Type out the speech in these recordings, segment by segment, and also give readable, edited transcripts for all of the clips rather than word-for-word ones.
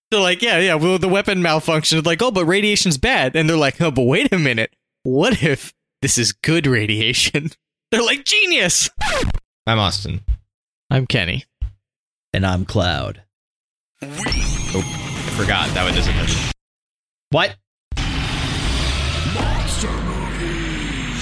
They're like, yeah, well, the weapon malfunctioned. Like, oh, but radiation's bad. And they're like, oh, but wait a minute. What if this is good radiation? They're like, genius. I'm Austin. I'm Kenny. And I'm Cloud. Oh, I forgot that one doesn't touch. What? Monster movies.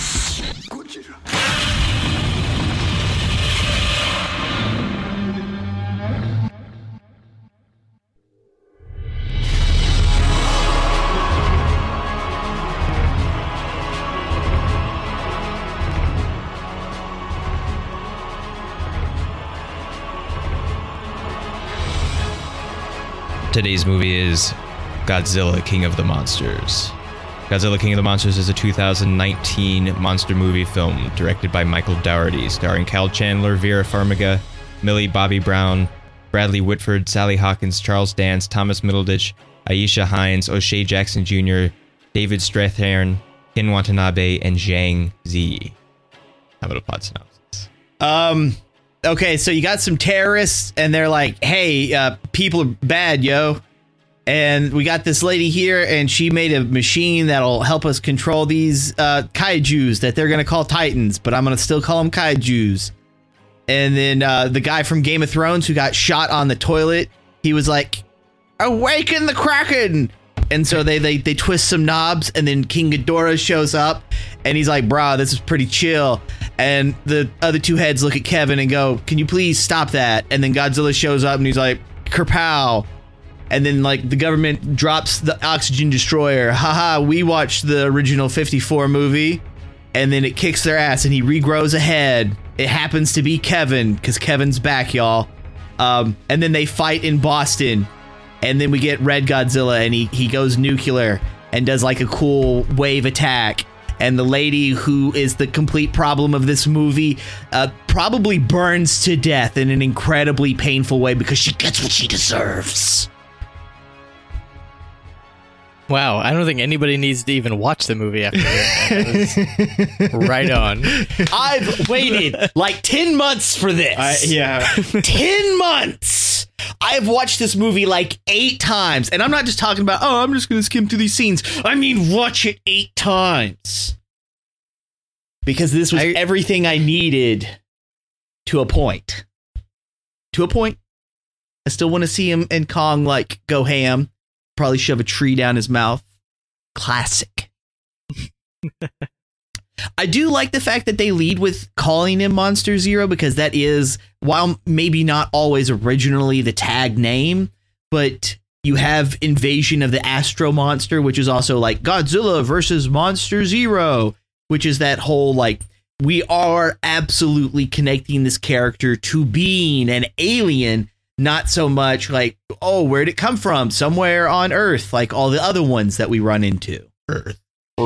Today's movie is Godzilla King of the Monsters. Godzilla King of the Monsters is a 2019 monster movie film directed by Michael Dougherty, starring Kyle Chandler, Vera Farmiga, Millie Bobby Brown, Bradley Whitford, Sally Hawkins, Charles Dance, Thomas Middleditch, Aisha Hines, O'Shea Jackson Jr., David Strathairn, Ken Watanabe, and Zhang Zi. How about a plot synopsis? Okay, so you got some terrorists, and they're like, hey, people are bad, yo. And we got this lady here, and she made a machine that'll help us control these kaijus that they're going to call Titans, but I'm going to still call them kaijus. And then the guy from Game of Thrones who got shot on the toilet, he was like, awaken the Kraken! And so they twist some knobs, and then King Ghidorah shows up, and he's like, brah, this is pretty chill. And the other two heads look at Kevin and go, can you please stop that? And then Godzilla shows up, and he's like, kerpow. And then, like, the government drops the oxygen destroyer. Haha, we watched the original 54 movie, and then it kicks their ass, and he regrows a head. It happens to be Kevin, because Kevin's back, y'all. And then they fight in Boston. And then we get Red Godzilla, and he goes nuclear and does like a cool wave attack. And the lady who is the complete problem of this movie probably burns to death in an incredibly painful way because she gets what she deserves. Wow, I don't think anybody needs to even watch the movie after that. Right on. I've waited like 10 months for this. Yeah. 10 months. I've watched this movie like 8 times. And I'm not just talking about, oh, I'm just going to skim through these scenes. I mean, watch it 8 times. Because this was everything I needed to a point. To a point. I still want to see him and Kong like go ham. Probably shove a tree down his mouth. Classic. I do like the fact that they lead with calling him Monster Zero, because that is, while maybe not always originally the tag name, but you have Invasion of the Astro Monster, which is also like Godzilla versus Monster Zero, which is that whole like, we are absolutely connecting this character to being an alien. Not so much like, oh, where'd it come from? Somewhere on Earth, like all the other ones that we run into. Earth.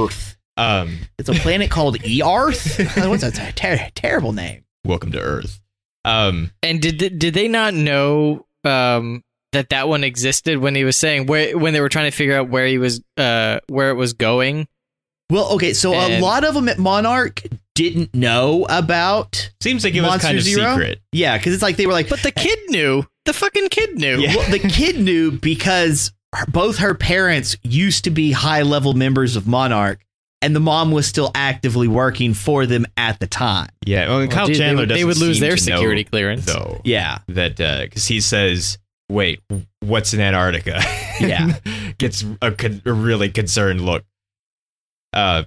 It's a planet called Earth. What's that terrible name? Welcome to Earth. And did they not know that one existed when he was saying when they were trying to figure out where he was where it was going? Well, okay, so a lot of them at Monarch didn't know about. Seems like it was kind of Zero. secret. Yeah, because it's like they were like, but the kid knew. The fucking kid knew. Yeah. Well, the kid knew because both her parents used to be high-level members of Monarch, and the mom was still actively working for them at the time. Yeah, well, Kyle Chandler doesn't they would lose seem their to security know, clearance. though. Yeah. That, because he says, wait, what's in Antarctica? Yeah. Gets a really concerned look. Yeah,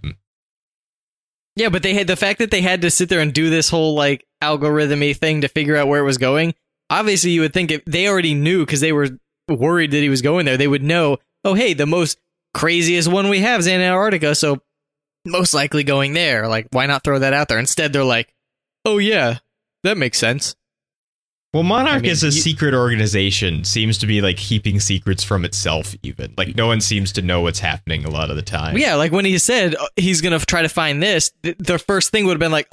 but they had the fact that they had to sit there and do this whole like algorithm-y thing to figure out where it was going. Obviously, you would think if they already knew because they were worried that he was going there, they would know, oh, hey, the most craziest one we have is in Antarctica, so most likely going there. Like, why not throw that out there? Instead, they're like, oh, yeah, that makes sense. Well, Monarch is a secret organization, seems to be like keeping secrets from itself even. Like, no one seems to know what's happening a lot of the time. Yeah, like when he said he's going to try to find this, the first thing would have been like,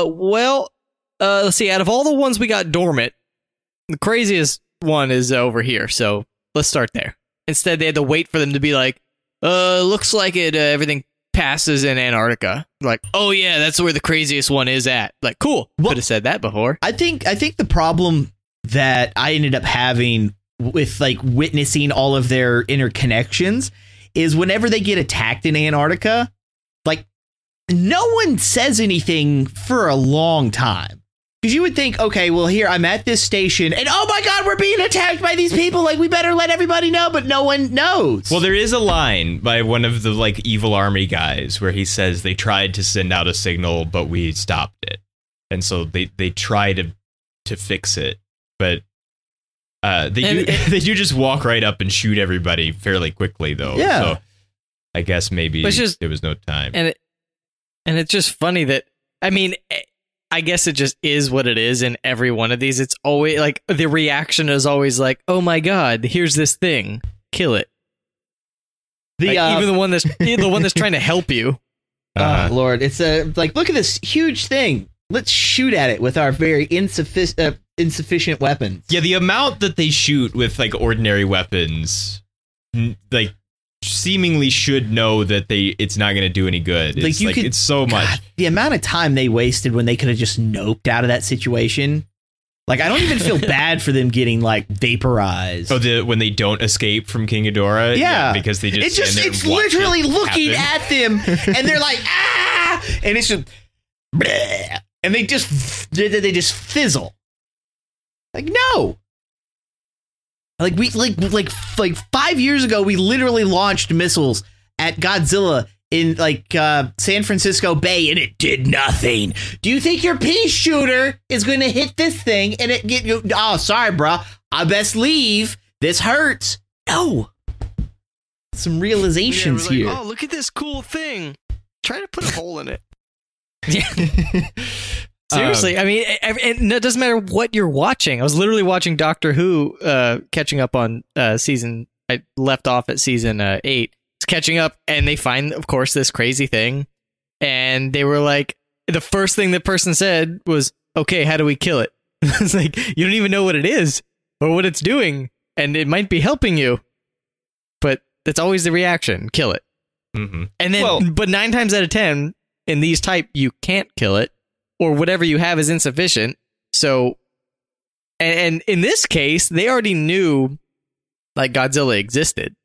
let's see, out of all the ones we got dormant, the craziest one is over here, so let's start there. Instead, they had to wait for them to be like, looks like it, everything passes in Antarctica. Like, oh yeah, that's where the craziest one is at. Like, cool. Could have said that before. I think the problem that I ended up having with like witnessing all of their interconnections is whenever they get attacked in Antarctica, like no one says anything for a long time. Because you would think, okay, well, here I'm at this station and oh my God, we're being attacked by these people. Like, we better let everybody know, but no one knows. Well, there is a line by one of the like evil army guys where he says they tried to send out a signal, but we stopped it. And so they try to fix it, but they do just walk right up and shoot everybody fairly quickly, though. Yeah. So I guess maybe there was no time. And it's just funny that, I mean, I guess it just is what it is in every one of these. It's always like the reaction is always like, oh my God, here's this thing, kill it. Even the one that's trying to help you. Oh Lord, it's like, look at this huge thing. Let's shoot at it with our very insufficient weapons. Yeah, the amount that they shoot with like ordinary weapons, like seemingly should know that it's not going to do any good. It's it's so much. The amount of time they wasted when they could have just noped out of that situation. Like, I don't even feel bad for them getting like vaporized. Oh, when they don't escape from King Ghidorah? Yeah, because they just it's literally looking at them and they're like, ah, and it's just bleh, and they just fizzle. Like, no. Like, we like 5 years ago, we literally launched missiles at Godzilla in like San Francisco Bay, and it did nothing. Do you think your pea shooter is going to hit this thing and it get you? Oh, sorry, bro. I best leave. This hurts. No. Some realizations here. Oh, look at this cool thing. Try to put a hole in it. Yeah. Seriously, I mean, it doesn't matter what you're watching. I was literally watching Doctor Who, catching up on season. I left off at season 8. It's catching up, and they find, of course, this crazy thing. And they were like, the first thing the person said was, "Okay, how do we kill it?" It's like, you don't even know what it is or what it's doing, and it might be helping you, but that's always the reaction: kill it. Mm-hmm. And then, but 9 times out of 10 in these type, you can't kill it. Or whatever you have is insufficient. So, and in this case, they already knew like Godzilla existed.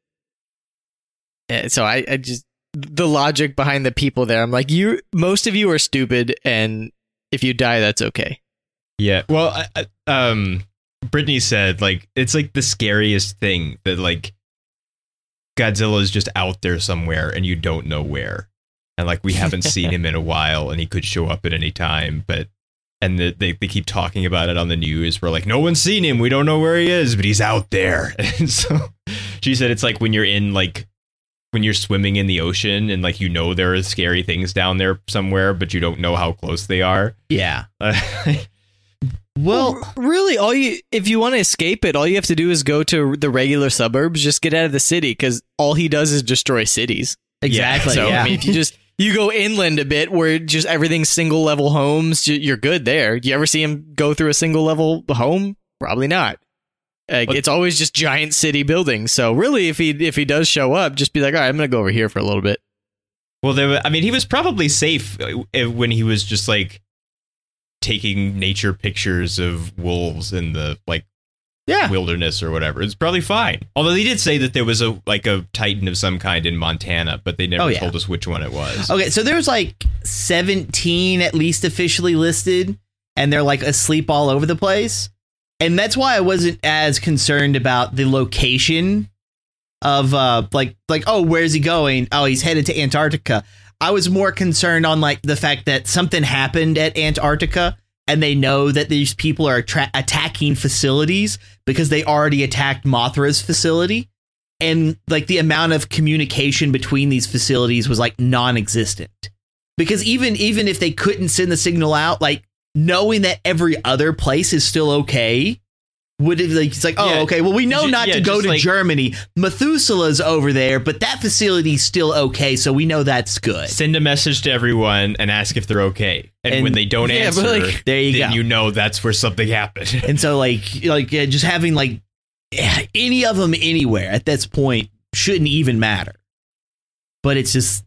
So I just, the logic behind the people there, I'm like, most of you are stupid, and if you die, that's okay. Yeah. Well, Brittany said like it's like the scariest thing that like Godzilla is just out there somewhere and you don't know where. And like we haven't seen him in a while, and he could show up at any time. They keep talking about it on the news. We're like, no one's seen him. We don't know where he is, but he's out there. And so she said it's like when you're swimming in the ocean and like there are scary things down there somewhere, but you don't know how close they are. Yeah. Well, really, if you want to escape it, all you have to do is go to the regular suburbs. Just get out of the city, because all he does is destroy cities. Exactly. So yeah. I mean, if you go inland a bit where just everything's single level homes, you're good there. Do you ever see him go through a single level home? Probably not. It's always just giant city buildings. So really, if he does show up, just be like, all right, I'm going to go over here for a little bit. Well, he was probably safe when he was just like taking nature pictures of wolves in the like wilderness or whatever. It's probably fine. Although they did say that there was a titan of some kind in Montana, but they never told us which one it was. Okay, so there's like 17 at least officially listed, and they're like asleep all over the place. And that's why I wasn't as concerned about the location of oh, where's he going? Oh, he's headed to Antarctica. I was more concerned on like the fact that something happened at Antarctica, and they know that these people are attacking facilities because they already attacked Mothra's facility. And like the amount of communication between these facilities was like non-existent. Because even if they couldn't send the signal out, like knowing that every other place is still okay would have like, it's like, oh, okay, well, we know not to go to Germany. Methuselah's over there, but that facility's still okay, so we know that's good. Send a message to everyone and ask if they're okay. And when they don't answer, there you go. You know that's where something happened. And so just having like any of them anywhere at this point shouldn't even matter. But it's just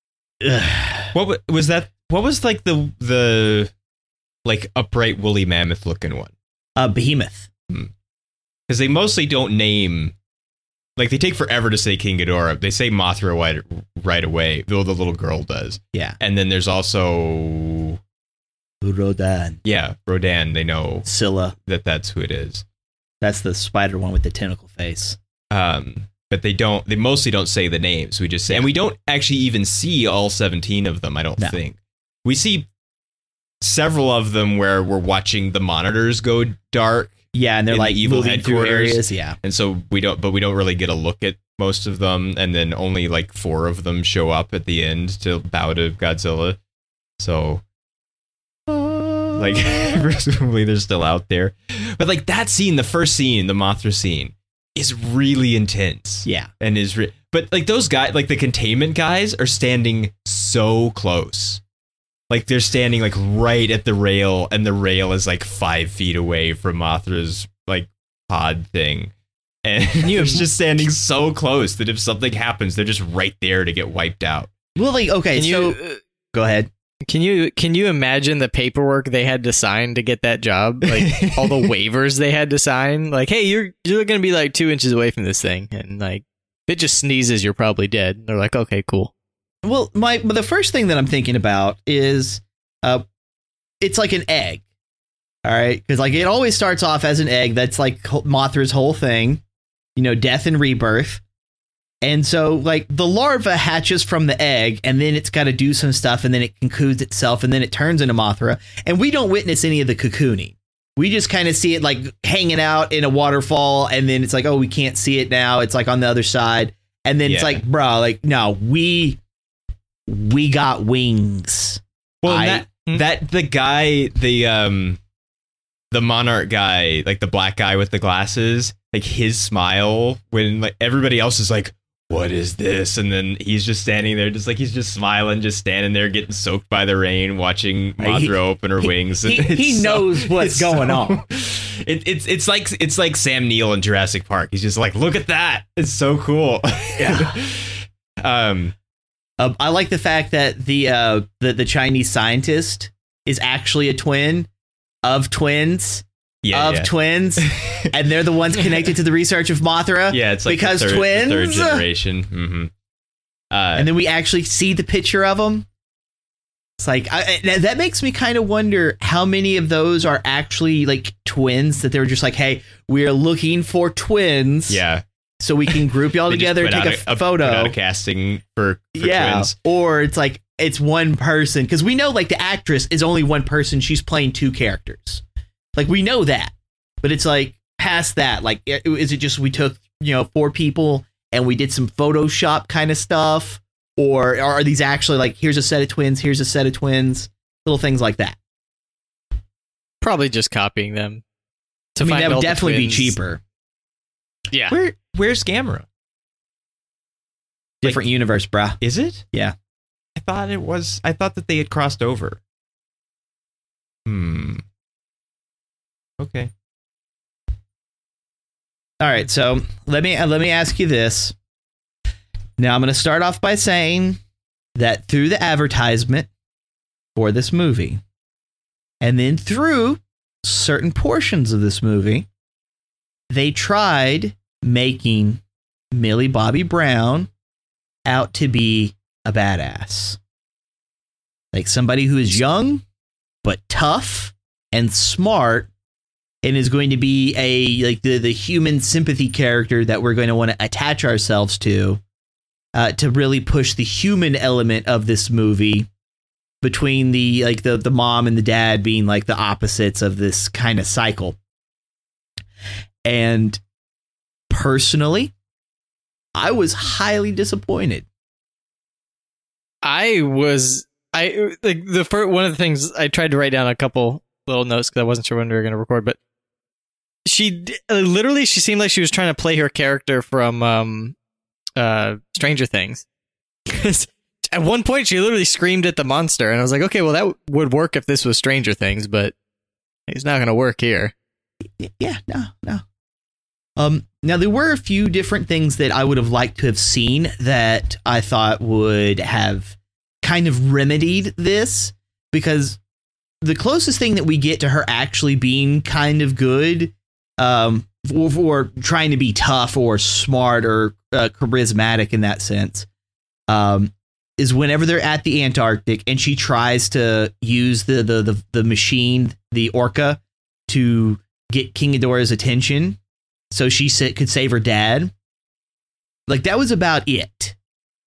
what was that? What was like the like upright woolly mammoth looking one? Behemoth. because they mostly don't name. Like, they take forever to say King Ghidorah. They say Mothra right away, though the little girl does. Yeah. And then there's also Rodan. Yeah, Rodan. They know Scylla. that's who it is. That's the spider one with the tentacle face. But they mostly don't say the names. We just say, and we don't actually even see all 17 of them, I don't think. We see several of them where we're watching the monitors go dark. Yeah, and they're like evil moving through headquarters. areas. Yeah. And so we don't really get a look at most of them, and then only like 4 of them show up at the end to bow to Godzilla. So like presumably they're still out there. But like that scene, the first scene, the Mothra scene, is really intense. Yeah. And but like those guys, like the containment guys are standing so close. Like they're standing like right at the rail, and the rail is like 5 feet away from Mothra's like pod thing. And you're just standing so close that if something happens, they're just right there to get wiped out. Well, like, okay, go ahead. Can you imagine the paperwork they had to sign to get that job? Like all the waivers they had to sign. Like, hey, you're going to be like 2 inches away from this thing, and like if it just sneezes, you're probably dead. And they're like, okay, cool. Well, the first thing that I'm thinking about is, it's like an egg. All right, because like it always starts off as an egg. That's like Mothra's whole thing, death and rebirth. And so, like, the larva hatches from the egg, and then it's got to do some stuff, and then it cocoons itself, and then it turns into Mothra. And we don't witness any of the cocooning. We just kind of see it, like, hanging out in a waterfall, and then it's like, oh, we can't see it now. It's, like, on the other side. And then it's like, bro, like, no, we got wings. Well, that the guy, the monarch guy, like, the black guy with the glasses, like, his smile when, like, everybody else is like, what is this? And then he's just standing there, just like he's just smiling, just standing there, getting soaked by the rain, watching Mothra open her wings. He knows what's going on. It's like Sam Neill in Jurassic Park. He's just like, look at that. It's so cool. Yeah. I like the fact that the Chinese scientist is actually a twin of twins. Twins, and they're the ones connected to the research of Mothra. Yeah, it's like because twins, third generation. Mm-hmm. And then we actually see the picture of them. It's like that makes me kind of wonder how many of those are actually like twins that they were just like, hey, we're looking for twins. Yeah. So we can group y'all together and take a photo. Put out a casting for twins. Or it's like it's one person, because we know like the actress is only one person. She's playing 2 characters. Like, we know that, but it's like past that. Like, is it just we took, 4 people and we did some Photoshop kind of stuff? Or are these actually like, here's a set of twins, here's a set of twins, little things like that? Probably just copying them. That would definitely be cheaper. Yeah. Where's Gamera? Different universe, brah. Is it? Yeah. I thought that they had crossed over. Okay. All right, so let me ask you this. Now I'm going to start off by saying that through the advertisement for this movie, and then through certain portions of this movie, they tried making Millie Bobby Brown out to be a badass. Like somebody who is young, but tough and smart, and is going to be the human sympathy character that we're going to want to attach ourselves to really push the human element of this movie, between the mom and the dad being like the opposites of this kind of cycle. And personally, I was highly disappointed. One of the things I tried to write down a couple little notes because I wasn't sure when we were going to record, but she seemed like she was trying to play her character from Stranger Things. Because at one point she literally screamed at the monster, and I was like, okay, well that would work if this was Stranger Things, but it's not going to work here. Yeah, no. Now there were a few different things that I would have liked to have seen that I thought would have kind of remedied this, because the closest thing that we get to her actually being kind of good or trying to be tough or smart or charismatic in that sense, is whenever they're at the Antarctic and she tries to use the machine, the Orca, to get King Ghidorah's attention so she could save her dad. Like, that was about it.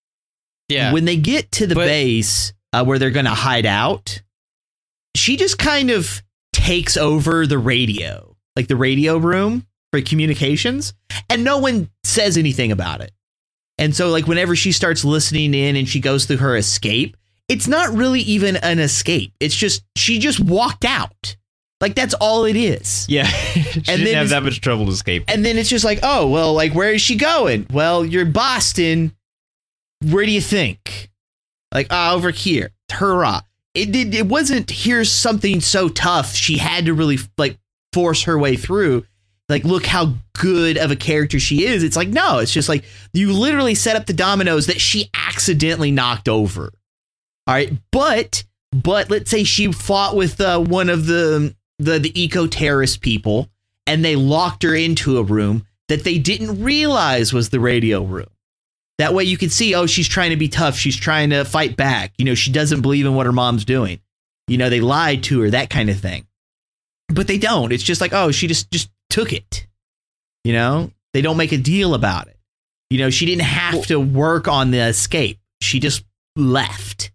Yeah. When they get to the base where they're going to hide out, she just kind of takes over the radio, like the radio room for communications, and no one says anything about it. And so, like, whenever she starts listening in and she goes through her escape, it's not really even an escape. It's just, she just walked out. Like, that's all it is. Yeah. She didn't have that much trouble escaping. And then it's just like, oh, well, like, where is she going? Well, you're Boston. Where do you think? Like, over here. Hurrah. It wasn't, here's something so tough. She had to really, like, force her way through. Like, look how good of a character she is. It's like, no, it's just like, you literally set up the dominoes that she accidentally knocked over. All right. But let's say she fought with one of the eco-terrorist people, and they locked her into a room that they didn't realize was the radio room. That way you can see, oh, she's trying to be tough. She's trying to fight back. You know, she doesn't believe in what her mom's doing. You know, they lied to her, that kind of thing. But they don't. It's just like, oh, she just took it. You know, they don't make a deal about it. You know, she didn't have to work on the escape. She just left.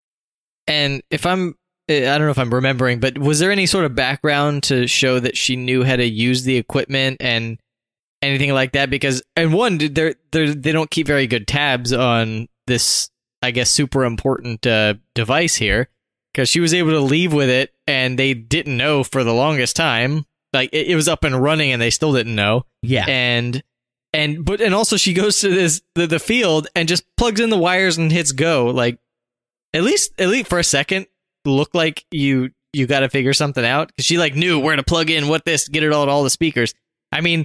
And I don't know if I'm remembering, but was there any sort of background to show that she knew how to use the equipment and anything like that? Because, and one, they don't keep very good tabs on this, I guess, super important device here, because she was able to leave with it and they didn't know for the longest time. Like, it was up and running and they still didn't know. Yeah. And also she goes to the field and just plugs in the wires and hits go. Like, at least for a second, look like you got to figure something out, because she like knew where to plug in get it all the speakers. I mean,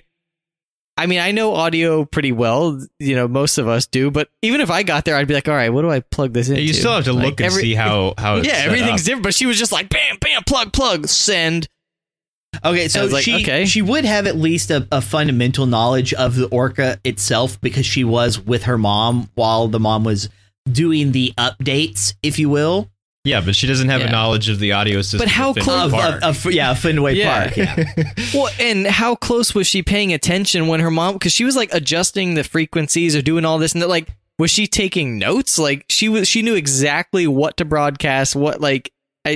I know audio pretty well, you know, most of us do, but even if I got there, I'd be like, all right, what do I plug this into? You still have to look and see how it's set everything's up. different, but she was just like, bam, bam, plug, send. Okay, so like, she would have at least a fundamental knowledge of the Orca itself, because she was with her mom while the mom was doing the updates, if you will. Yeah, but she doesn't have a knowledge of the audio system. But how close of Fenway Park? Yeah. Well, and how close was she paying attention when her mom? Because she was like adjusting the frequencies or doing all this, and that, like, was she taking notes? Like, she knew exactly what to broadcast. What, like,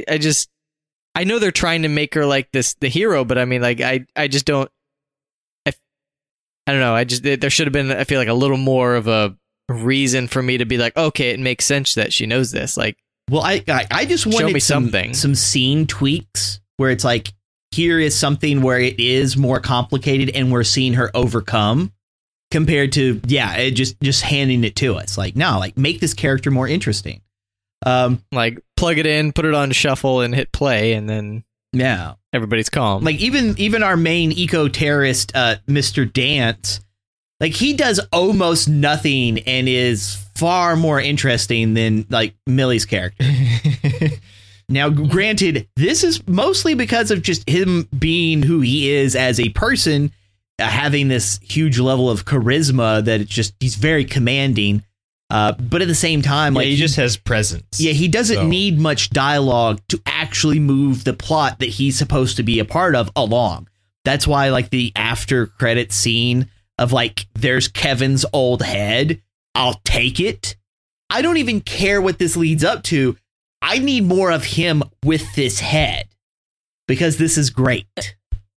I know they're trying to make her like the hero, but I mean, like, I just don't. I don't know. There should have been, I feel like, a little more of a reason for me to be like, okay, it makes sense that she knows this. Like, well, I just wanted some scene tweaks where it's like, here is something where it is more complicated and we're seeing her overcome, compared to, it just handing it to us. Like, no, like, make this character more interesting. Like, plug it in, put it on shuffle, and hit play, and then everybody's calm. Like, even our main eco-terrorist, Mr. Dance, like, he does almost nothing and is far more interesting than, like, Millie's character. Now, granted, this is mostly because of just him being who he is as a person, having this huge level of charisma that he's very commanding. But at the same time, like, he just has presence. Yeah, he doesn't need much dialogue to actually move the plot that he's supposed to be a part of along. That's why, like, the after credit scene of, like, there's Kevin's old head, I'll take it. I don't even care what this leads up to. I need more of him with this head, because this is great.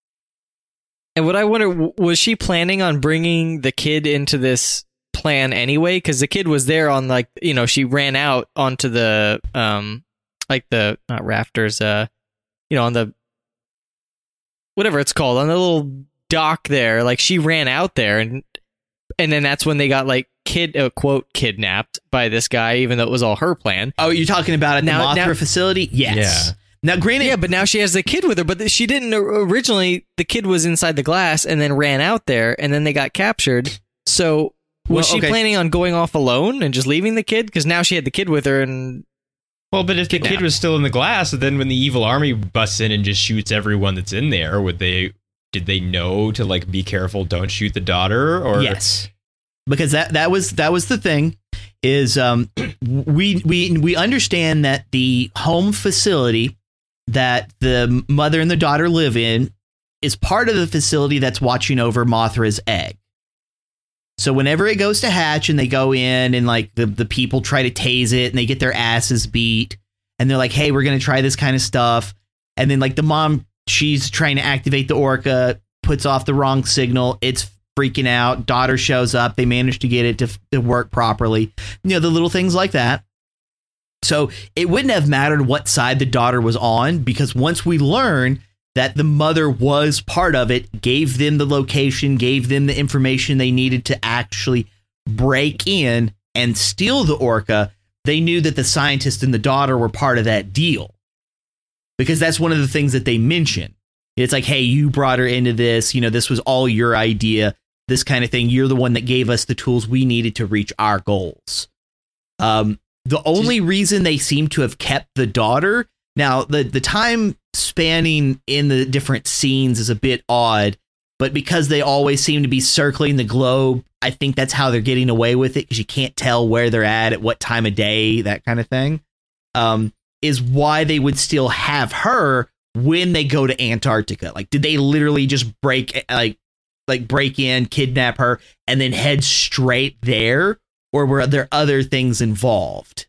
And what I wonder, was she planning on bringing the kid into this plan anyway? Because the kid was there on, like, you know, she ran out onto the like the not rafters, you know, on the whatever it's called, on the little dock there. Like, she ran out there, and then that's when they got, like, quote kidnapped by this guy, even though it was all her plan. Oh, you're talking about at the Mothra facility? Yes. Yeah. Now, granted, yeah, but now she has the kid with her, but she didn't originally. The kid was inside the glass and then ran out there, and then they got captured. So was she planning on going off alone and just leaving the kid? Because now she had the kid with her, and well, but if the kid was still in the glass, then when the evil army busts in and just shoots everyone that's in there, would they did they know to like be careful, don't shoot the daughter? Or yes, because that was the thing is we understand that the home facility that the mother and the daughter live in is part of the facility that's watching over Mothra's egg. So whenever it goes to hatch and they go in and like the people try to tase it and they get their asses beat and they're like, hey, we're going to try this kind of stuff. And then like the mom, she's trying to activate the orca, puts off the wrong signal. It's freaking out. Daughter shows up. They manage to get it to work properly. You know, the little things like that. So it wouldn't have mattered what side the daughter was on, because once we learn that the mother was part of it, gave them the location, gave them the information they needed to actually break in and steal the orca, they knew that the scientist and the daughter were part of that deal. Because that's one of the things that they mention. It's like, hey, you brought her into this. You know, this was all your idea, this kind of thing. You're the one that gave us the tools we needed to reach our goals. The only reason they seem to have kept the daughter, now the time spanning in the different scenes is a bit odd, but because they always seem to be circling the globe, I think that's how they're getting away with it, because you can't tell where they're at what time of day, that kind of thing, is why they would still have her when they go to Antarctica. Like, did they literally just break in, kidnap her, and then head straight there? Or were there other things involved?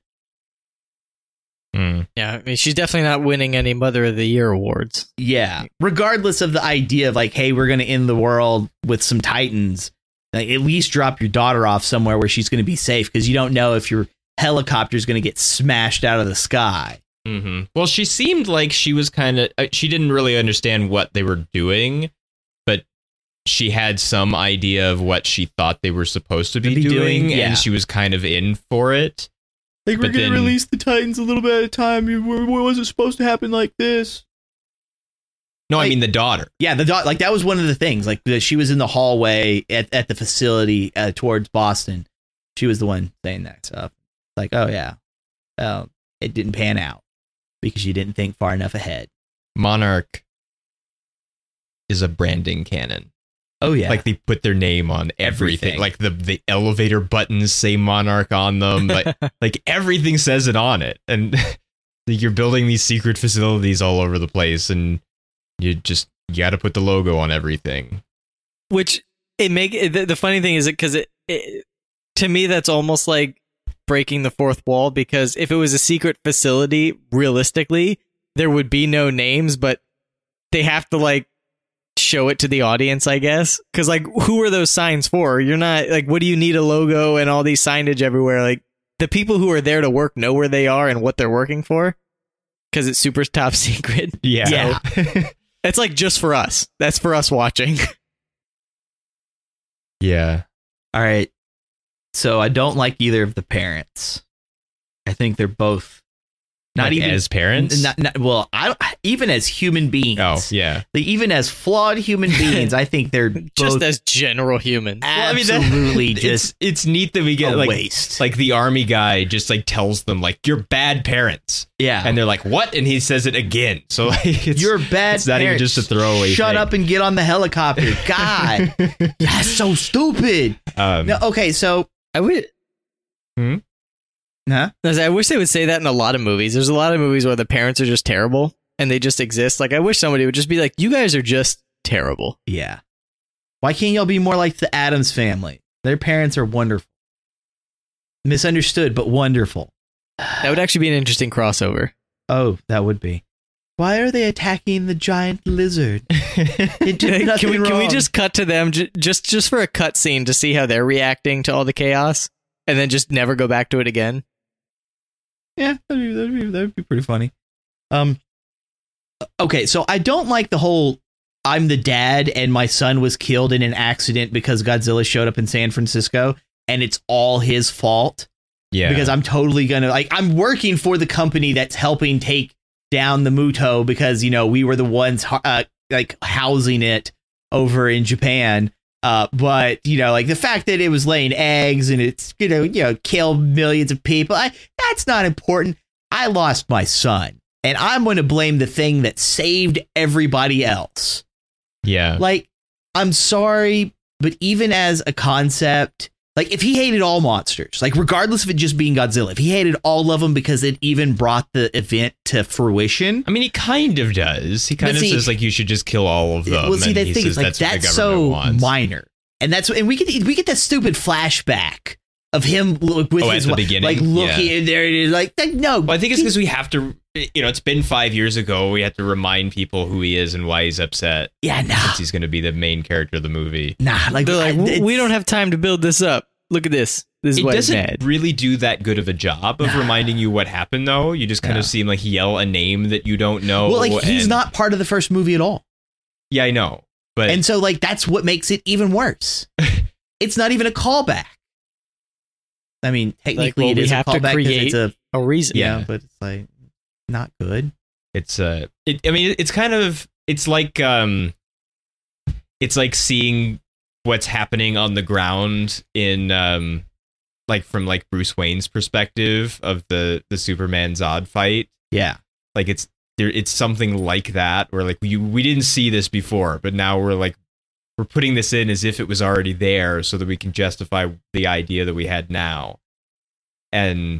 Yeah, I mean, she's definitely not winning any Mother of the Year awards. Yeah. Regardless of the idea of like, hey, we're going to end the world with some Titans, like, at least drop your daughter off somewhere where she's going to be safe, because you don't know if your helicopter is going to get smashed out of the sky. Mm-hmm. Well, she seemed like she was kind of, she didn't really understand what they were doing, but she had some idea of what she thought they were supposed to be doing, yeah. and she was kind of in for it. Like, we're going to release the Titans a little bit at a time. Was it supposed to happen like this? No, like, I mean the daughter. Yeah, the daughter. Like, that was one of the things. Like, she was in the hallway at the facility towards Boston. She was the one saying that stuff. Like, oh, yeah. It didn't pan out because you didn't think far enough ahead. Monarch is a branding cannon. Oh, yeah. Like, they put their name on everything. Like, the elevator buttons say Monarch on them. Like everything says it on it. And you're building these secret facilities all over the place, and you got to put the logo on everything. Which, the funny thing is, because it to me, that's almost like breaking the fourth wall, because if it was a secret facility, realistically, there would be no names, but they have to, like, show it to the audience, I guess, because like, who are those signs for? You're not like, what do you need a logo and all these signage everywhere? Like, the people who are there to work know where they are and what they're working for, because it's super top secret. Yeah. It's like just for us. That's for us watching. Yeah. All right. So I don't like either of the parents. I think they're both not like even as parents. Well, I don't, even as human beings. Oh, yeah. Even as flawed human beings, I think they're Just both as general humans. absolutely just it's neat that we get a like waste. Like the army guy just like tells them like, you're bad parents. Yeah. And they're like, what? And he says it again. So like, you're bad. It's not even just a throwaway. Shut up and get on the helicopter. God, that's so stupid. No, okay, so I would. Huh? I wish they would say that in a lot of movies. There's a lot of movies where the parents are just terrible and they just exist. Like, I wish somebody would just be like, you guys are just terrible. Yeah. Why can't y'all be more like the Addams family? Their parents are wonderful. Misunderstood, but wonderful. That would actually be an interesting crossover. Oh, that would be. Why are they attacking the giant lizard? It did nothing can we wrong. just cut to them just for a cut scene to see how they're reacting to all the chaos, and then just never go back to it again? Yeah, that'd be pretty funny. Okay, so I don't like the whole I'm the dad and my son was killed in an accident because Godzilla showed up in San Francisco and it's all his fault. Yeah. Because I'm totally gonna I'm working for the company that's helping take down the Muto because, you know, we were the ones housing it over in Japan. But, you know, like the fact that it was laying eggs and it's, you know, killed millions of people, that's not important. I lost my son and I'm going to blame the thing that saved everybody else. Yeah. Like, I'm sorry, but even as a concept, like if he hated all monsters, like regardless of it just being Godzilla, if he hated all of them because it even brought the event to fruition. I mean, he kind of does. He kind of says like you should just kill all of them. Well, see, and the he thing is, says like that's what the so government wants. minor, and we get that stupid flashback of him with his at the beginning, like looking and there it is, like no. Well, I think it's because we have to. It's been 5 years ago. We have to remind people who he is and why he's upset. Yeah, nah, since he's going to be the main character of the movie. Nah, like they're like, we don't have time to build this up. Look at this. This is it why doesn't it's mad. really do that good of a job of reminding you what happened, though. You just kind of see him like yell a name that you don't know. Well, like he's not part of the first movie at all. Yeah, I know, but and so like that's what makes it even worse. It's not even a callback. I mean, technically it is a callback because it's a reason. Yeah, but it's like not good. It's I mean, it's kind of it's like seeing what's happening on the ground in like from like Bruce Wayne's perspective of the Superman Zod fight. Yeah, like it's something like that where like we didn't see this before, but now we're putting this in as if it was already there so that we can justify the idea that we had now, and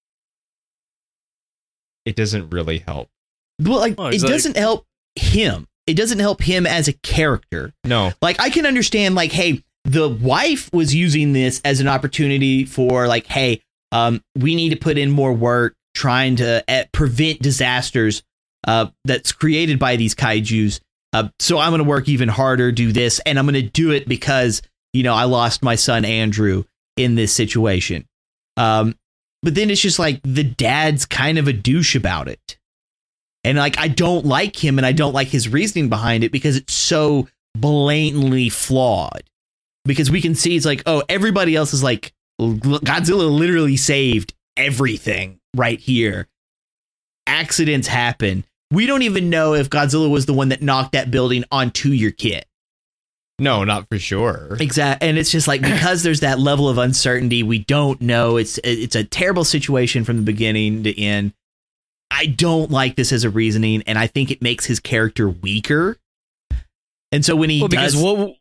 it doesn't really help. Well, like it doesn't help him. It doesn't help him as a character. No. Like I can understand like, hey, the wife was using this as an opportunity for like, hey, we need to put in more work trying to prevent disasters that's created by these kaijus. So I'm going to work even harder, do this, and I'm going to do it because, I lost my son Andrew in this situation. But then it's just like the dad's kind of a douche about it. And like, I don't like him and I don't like his reasoning behind it because it's so blatantly flawed. Because we can see it's like, oh, everybody else is like, Godzilla literally saved everything right here. Accidents happen. We don't even know if Godzilla was the one that knocked that building onto your kid. No, not for sure. Exactly. And it's just like, because there's that level of uncertainty, we don't know. It's a terrible situation from the beginning to end. I don't like this as a reasoning, and I think it makes his character weaker. And so when he because what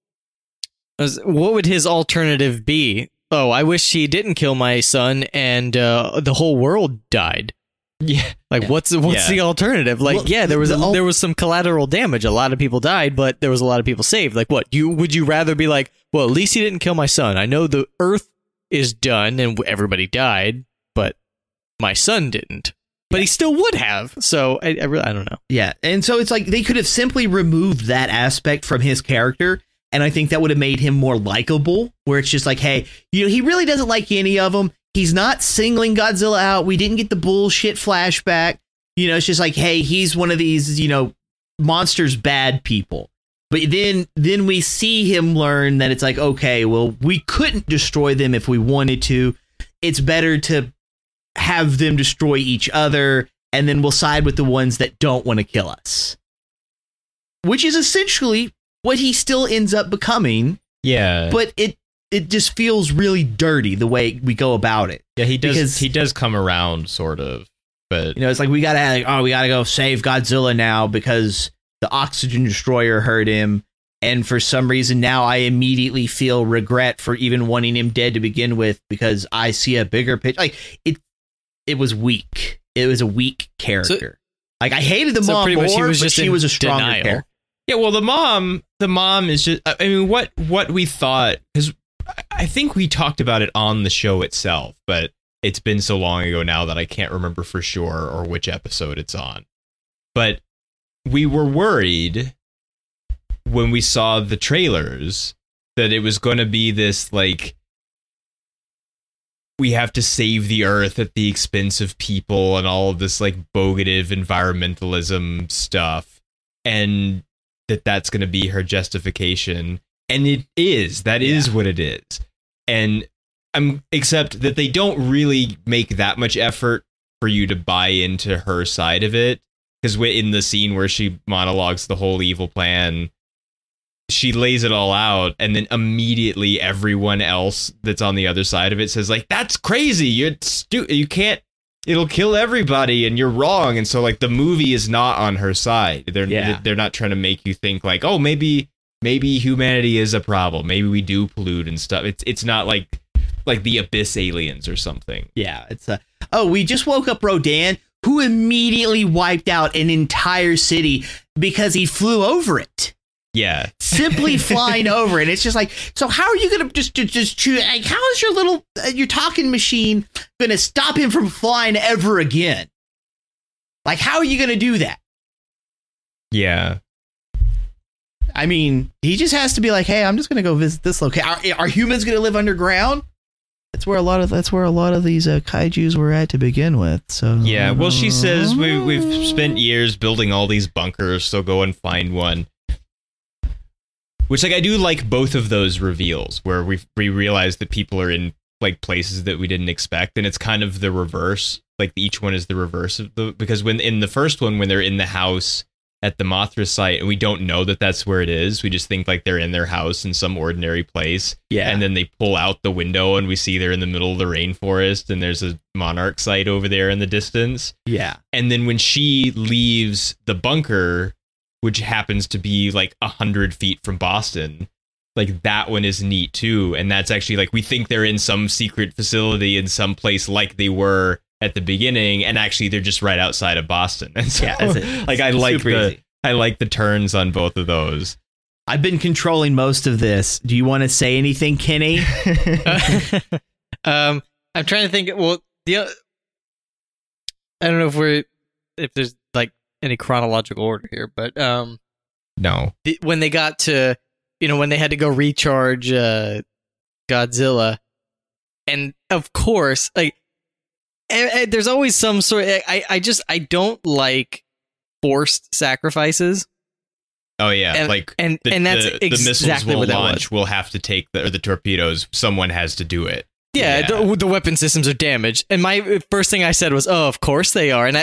would his alternative be? Oh, I wish he didn't kill my son and the whole world died. Yeah. Like what's the alternative? Like, well, there was some collateral damage. A lot of people died, but there was a lot of people saved. Like what? Would you rather be like, well, at least he didn't kill my son. I know the earth is done and everybody died, but my son didn't. But he still would have. So I don't know. Yeah. And so it's like they could have simply removed that aspect from his character. And I think that would have made him more likable, where it's just like, hey, he really doesn't like any of them. He's not singling Godzilla out. We didn't get the bullshit flashback. It's just like, hey, he's one of these, monsters, bad people. But then we see him learn that it's like, okay, well, we couldn't destroy them if we wanted to. It's better to have them destroy each other, and then we'll side with the ones that don't want to kill us. Which is essentially what he still ends up becoming. Yeah. But it just feels really dirty the way we go about it. Yeah, he does come around sort of, but it's like we gotta go save Godzilla now because the oxygen destroyer hurt him, and for some reason now I immediately feel regret for even wanting him dead to begin with because I see a bigger picture. Like it was weak. It was a weak character. Like I hated the mom more, but she was a stronger character. Yeah, well, the mom is just. I mean, what we thought, because I think we talked about it on the show itself, but it's been so long ago now that I can't remember for sure or which episode it's on. But we were worried when we saw the trailers that it was going to be this like, we have to save the earth at the expense of people and all of this like bogative environmentalism stuff, and that's going to be her justification. And it is. That is what it is. And except that they don't really make that much effort for you to buy into her side of it, because in the scene where she monologues the whole evil plan, she lays it all out, and then immediately everyone else that's on the other side of it says like, that's crazy, you're stupid, you can't it'll kill everybody and you're wrong. And so like the movie is not on her side. They're not trying to make you think like, oh, maybe humanity is a problem. Maybe we do pollute and stuff. It's not like the Abyss aliens or something. Yeah, it's we just woke up Rodan, who immediately wiped out an entire city because he flew over it. Yeah. Simply flying over it. It's just like, so how are you going to just choose? Like, how is your little, your talking machine going to stop him from flying ever again? Like, how are you going to do that? Yeah. I mean, he just has to be like, hey, I'm just going to go visit this location. Are humans going to live underground? That's where a lot of these kaijus were at to begin with. So yeah, well, she says we've spent years building all these bunkers, so go and find one. Which, like, I do like both of those reveals where we realize that people are in like places that we didn't expect, and it's kind of the reverse. Like each one is the reverse of because when in the first one when they're in the house at the Mothra site and we don't know that that's where it is. We just think like they're in their house in some ordinary place. Yeah. And then they pull out the window and we see they're in the middle of the rainforest and there's a monarch site over there in the distance. Yeah. And then when she leaves the bunker, which happens to be like 100 feet from Boston, like that one is neat too. And that's actually like, we think they're in some secret facility in some place like they were at the beginning, and actually they're just right outside of Boston. And so, like, I like the turns on both of those. I've been controlling most of this. Do you want to say anything, Kenny? I'm trying to think. Well, I don't know if there's like any chronological order here, but no. When they got to, when they had to go recharge Godzilla, and of course, like. And there's always some sort of, I don't like forced sacrifices. Oh yeah, and that's the exactly missiles will what that launch. was. We'll have to take the torpedoes. Someone has to do it. Yeah. The weapon systems are damaged, and my first thing I said was, "Oh, of course they are." And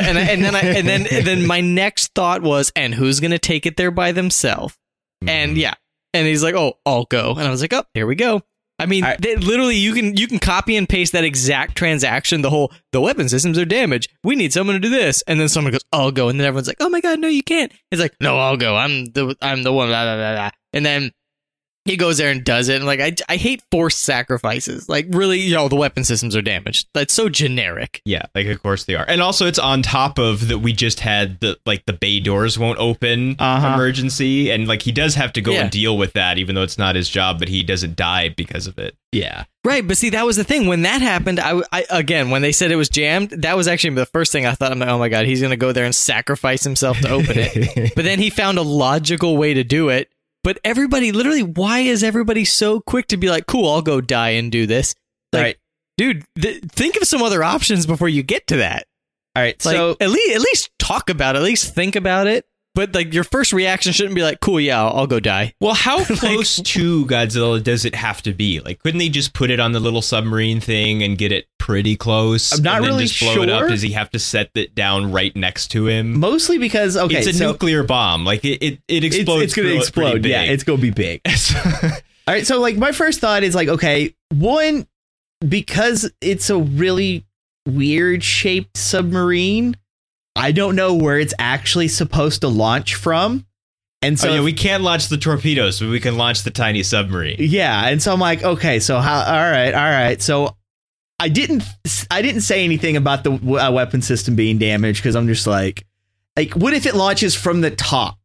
then my next thought was, "And who's gonna take it there by themselves?" Mm-hmm. And yeah, and he's like, "Oh, I'll go," and I was like, "Oh, here we go." I mean, literally, you can copy and paste that exact transaction. The weapon systems are damaged. We need someone to do this, and then someone goes, "I'll go," and then everyone's like, "Oh my god, no, you can't." It's like, "No, I'll go. I'm the one." Blah, blah, blah, blah. And then he goes there and does it. And like, I hate forced sacrifices. Like, really, the weapon systems are damaged. That's so generic. Yeah, like of course they are, and also it's on top of that. We just had the bay doors won't open emergency, and like he does have to go and deal with that, even though it's not his job. But he doesn't die because of it. Yeah, right. But see, that was the thing when that happened. I again, when they said it was jammed, that was actually the first thing I thought. I'm like, oh my god, he's gonna go there and sacrifice himself to open it. But then he found a logical way to do it. But everybody, literally, why is everybody so quick to be like, cool, I'll go die and do this? Like, right. Dude, think of some other options before you get to that. All right, like, so at least talk about it, at least think about it. But like your first reaction shouldn't be like, cool, yeah, I'll go die. Well, how close to Godzilla does it have to be? Like, couldn't they just put it on the little submarine thing and get it pretty close? I'm not and then really just blow sure. It up? Does he have to set it down right next to him? Mostly because it's a nuclear bomb. Like it explodes. It's going to explode. Yeah, it's going to be big. All right, so like my first thought is like, okay, one, because it's a really weird shaped submarine, I don't know where it's actually supposed to launch from. And so we can't launch the torpedoes, but we can launch the tiny submarine. Yeah. And so I'm like, okay, so how, all right. So I didn't say anything about the weapon system being damaged because I'm just like, what if it launches from the top?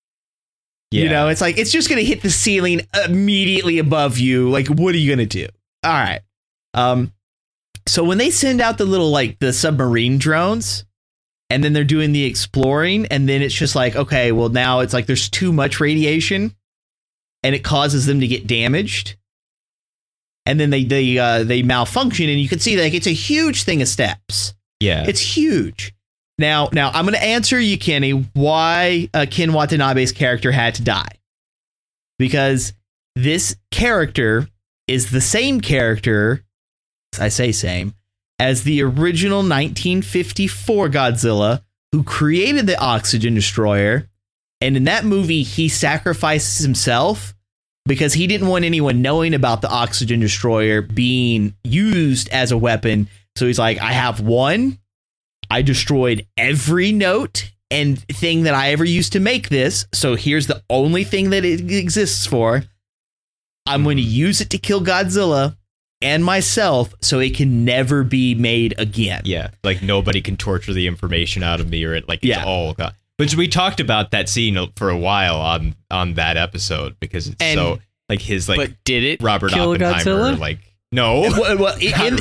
Yeah. It's like, it's just going to hit the ceiling immediately above you. Like, what are you going to do? All right. So when they send out the little, like the submarine drones, and then they're doing the exploring, and then it's just like, okay, well now it's like there's too much radiation, and it causes them to get damaged, and then they malfunction, and you can see like it's a huge thing of steps. Yeah, it's huge. Now I'm going to answer you, Kenny, why Ken Watanabe's character had to die, because this character is the same character. I say same. As the original 1954 Godzilla, who created the Oxygen Destroyer. And in that movie, he sacrifices himself because he didn't want anyone knowing about the Oxygen Destroyer being used as a weapon. So he's like, I have one, I destroyed every note and thing that I ever used to make this. So here's the only thing that it exists for. I'm going to use it to kill Godzilla and myself so it can never be made again. Yeah, like nobody can torture the information out of me, or it like it's all gone. But we talked about that scene for a while on that episode because it's so like his like. But did it Robert kill Oppenheimer Godzilla? like no? Well,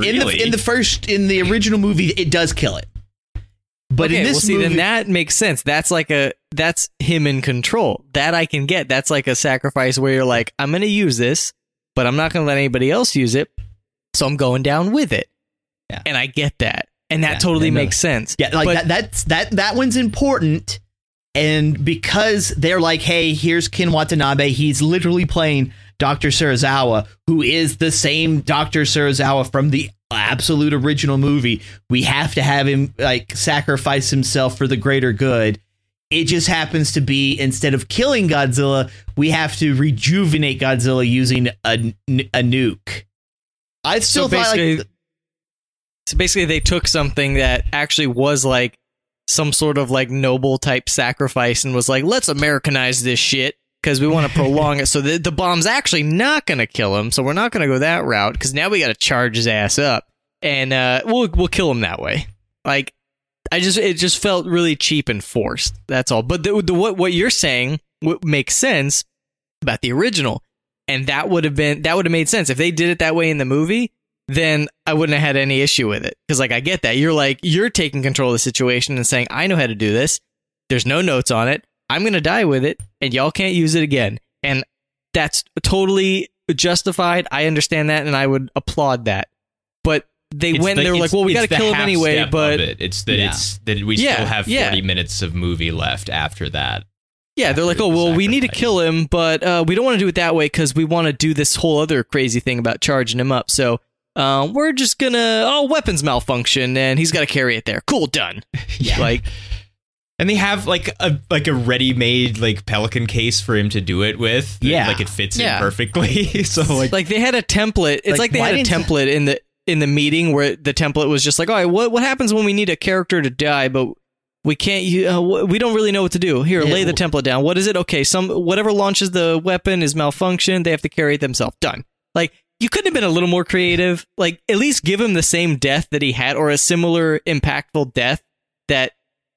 in the original movie, it does kill it. But okay, in this movie, then that makes sense. That's him in control. That I can get. That's like a sacrifice where you're like, I'm going to use this, but I'm not going to let anybody else use it. So I'm going down with it. Yeah. And I get that. And that totally makes sense. Yeah, like but, that one's important. And because they're like, hey, here's Ken Watanabe. He's literally playing Dr. Serizawa, who is the same Dr. Serizawa from the absolute original movie. We have to have him like sacrifice himself for the greater good. It just happens to be instead of killing Godzilla, we have to rejuvenate Godzilla using a nuke. I still thought so basically they took something that actually was like some sort of like noble type sacrifice and was like, let's Americanize this shit because we want to prolong it so that the bomb's actually not going to kill him. So we're not going to go that route because now we got to charge his ass up and we'll kill him that way. Like it just felt really cheap and forced. That's all. But what you're saying makes sense about the original. And that would have made sense. If they did it that way in the movie, then I wouldn't have had any issue with it. Because like I get that. You're taking control of the situation and saying, I know how to do this. There's no notes on it. I'm going to die with it and y'all can't use it again. And that's totally justified. I understand that and I would applaud that. But they they were like, well, we got to kill him anyway. But it's that we still have 40 minutes of movie left after that. Yeah, they're like, oh, well, we need to kill him, but we don't want to do it that way because we want to do this whole other crazy thing about charging him up. So we're just going to, weapons malfunction, and he's got to carry it there. Cool, done. Yeah. And they have like a ready-made like Pelican case for him to do it with. Yeah. Like it fits in perfectly. So like they had a template. It's like they had a template in the meeting where the template was just like, all right, what happens when we need a character to die, but we can't. We don't really know what to do. Here, lay the template down. What is it? Okay, whatever launches the weapon is malfunction. They have to carry it themselves. Done. Like you couldn't have been a little more creative. Like at least give him the same death that he had, or a similar impactful death that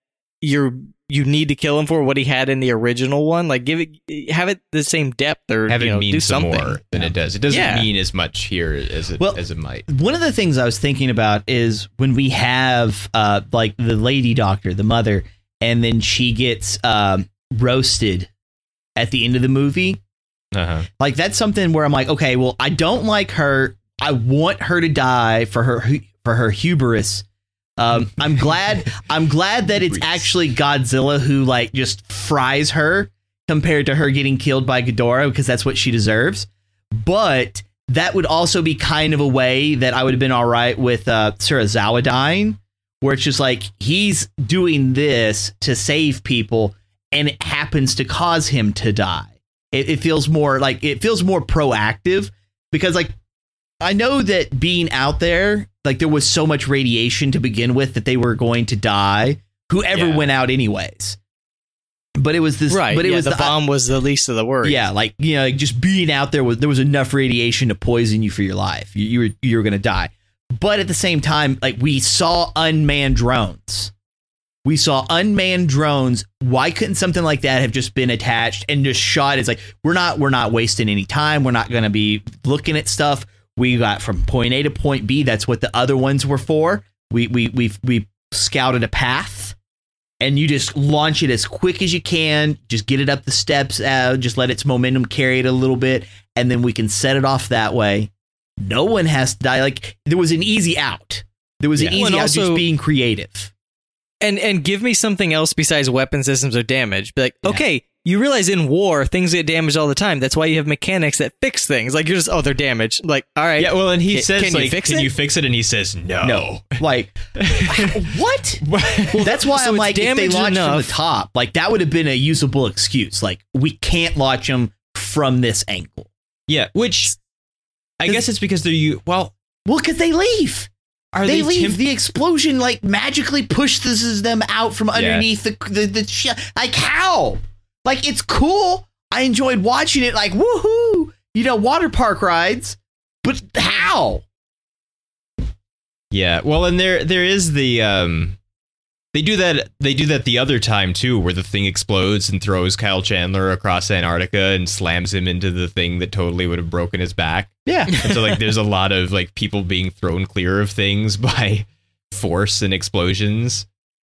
you need to kill him for what he had in the original one. Like have it the same depth, or have it mean do something more than it does. It doesn't mean as much here as it might. One of the things I was thinking about is when we have like the lady doctor, the mother, and then she gets roasted at the end of the movie. Like that's something where I'm like, okay, well, I don't like her. I want her to die for her hubris. I'm glad that it's actually Godzilla who like just fries her compared to her getting killed by Ghidorah, because that's what she deserves. But that would also be kind of a way that I would have been all right with Serizawa dying, where it's just like he's doing this to save people and it happens to cause him to die. It feels more proactive, because like I know that being out there, like there was so much radiation to begin with that they were going to die, whoever went out anyways. But it was this, right? But it was the bomb was the least of the worries. Yeah, like like just being out there there was enough radiation to poison you for your life. You were going to die. But at the same time, like we saw unmanned drones. Why couldn't something like that have just been attached and just shot? It's like we're not wasting any time. We're not going to be looking at stuff. We got from point A to point B. That's what the other ones were for. We scouted a path, and you just launch it as quick as you can. Just get it up the steps. Just let its momentum carry it a little bit, and then we can set it off that way. No one has to die. Like there was an easy out. There was an easy out, just being creative. And give me something else besides weapon systems or damage. Be like, okay, you realize in war things get damaged all the time. That's why you have mechanics that fix things. Like you're just, they're damaged. Like, all right. Yeah, well, and he says, can you fix it? And he says, no. No. Like, what? Well, that's why I'm like, if they launched from the top, like that would have been a usable excuse. Like, we can't launch them from this angle. Yeah, which I guess it's because they're because they leave. They leave. The explosion like magically pushes them out from underneath the shit. Like how? Like it's cool. I enjoyed watching it. Like woohoo! Water park rides. But how? Yeah. Well, and there is the they do that the other time too, where the thing explodes and throws Kyle Chandler across Antarctica and slams him into the thing that totally would have broken his back. Yeah. And so like there's a lot of like people being thrown clear of things by force and explosions.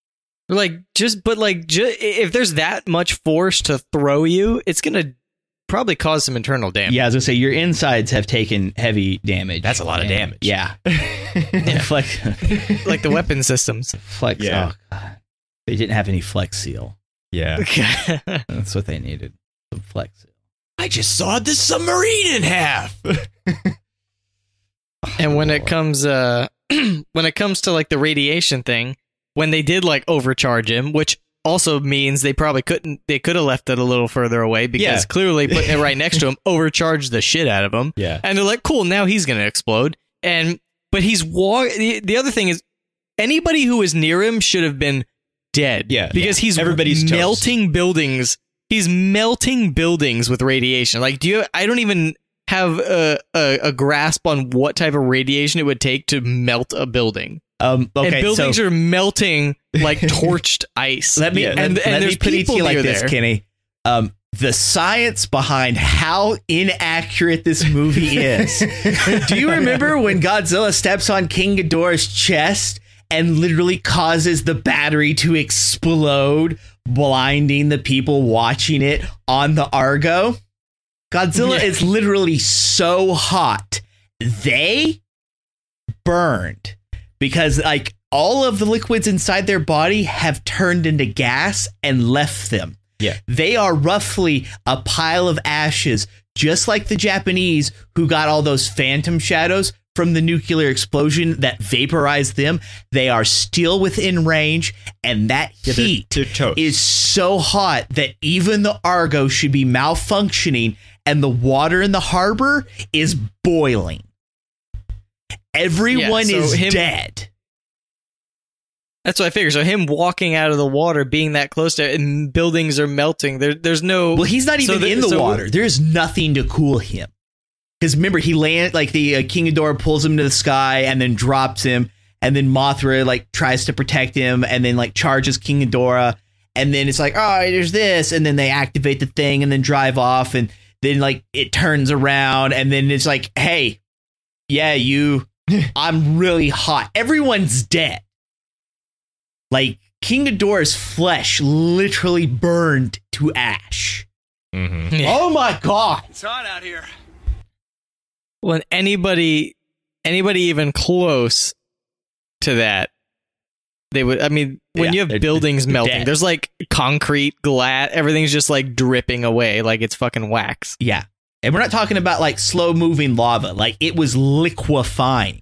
If there's that much force to throw you, it's gonna probably cause some internal damage. Yeah, I was gonna say your insides have taken heavy damage. That's a lot of damage. Yeah. Flex, like the weapon systems. Flex. Yeah. Oh god, they didn't have any Flex Seal. Yeah. That's what they needed. Some Flex Seal. I just sawed this submarine in half. And when it comes to like the radiation thing, when they did like overcharge him, which also means they probably they could have left it a little further away because clearly putting it right next to him overcharged the shit out of him. Yeah. And they're like, cool, now he's going to explode. But he's the other thing is anybody who was near him should have been dead. Yeah. Because he's everybody's melting buildings. He's melting buildings with radiation. Like, I don't even have a grasp on what type of radiation it would take to melt a building. Okay, and buildings are melting like torched ice. Let me there's put it to people you like near this, there. Kenny. The science behind how inaccurate this movie is. Do you remember when Godzilla steps on King Ghidorah's chest and literally causes the battery to explode, blinding the people watching it on the Argo? Godzilla is literally so hot. They burned because like all of the liquids inside their body have turned into gas and left them. Yeah. They are roughly a pile of ashes, just like the Japanese who got all those phantom shadows from the nuclear explosion that vaporized them. They are still within range, and that heat they're toast. is so hot that even the Argo should be malfunctioning, and the water in the harbor is boiling. Everyone is dead. That's what I figure. So him walking out of the water, being that close to it, and buildings are melting. There's no. Well, he's not even in the water. There's nothing to cool him. Because remember, he landed like the King Ghidorah pulls him to the sky and then drops him, and then Mothra like tries to protect him and then like charges King Ghidorah, and then it's like, oh, there's this, and then they activate the thing and then drive off, and then like it turns around, and then it's like, hey, yeah, I'm really hot. Everyone's dead. Like, King Ghidorah's flesh literally burned to ash. Mm-hmm. Yeah. Oh my god. It's hot out here. When anybody even close to that, they would. I mean, when you have buildings melting, dead. there's like concrete, glass, everything's just like dripping away like it's fucking wax. Yeah. And we're not talking about like slow moving lava. Like, it was liquefying.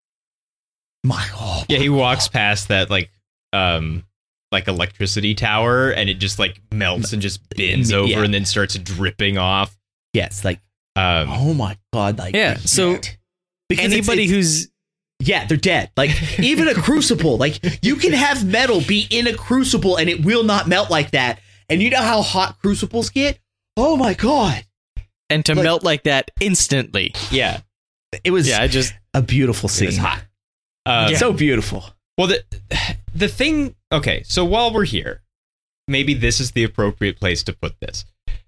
Yeah, he walks past that like electricity tower, and it just like melts and just bends over and then starts dripping off. Yes, like oh my god, like So because anybody who's they're dead. Like, even a crucible, like you can have metal be in a crucible and it will not melt like that. And you know how hot crucibles get? Oh my god. And to melt like that instantly. Yeah. It was a beautiful scene. It was hot. So beautiful. Well, the thing... Okay, so while we're here, maybe this is the appropriate place to put this.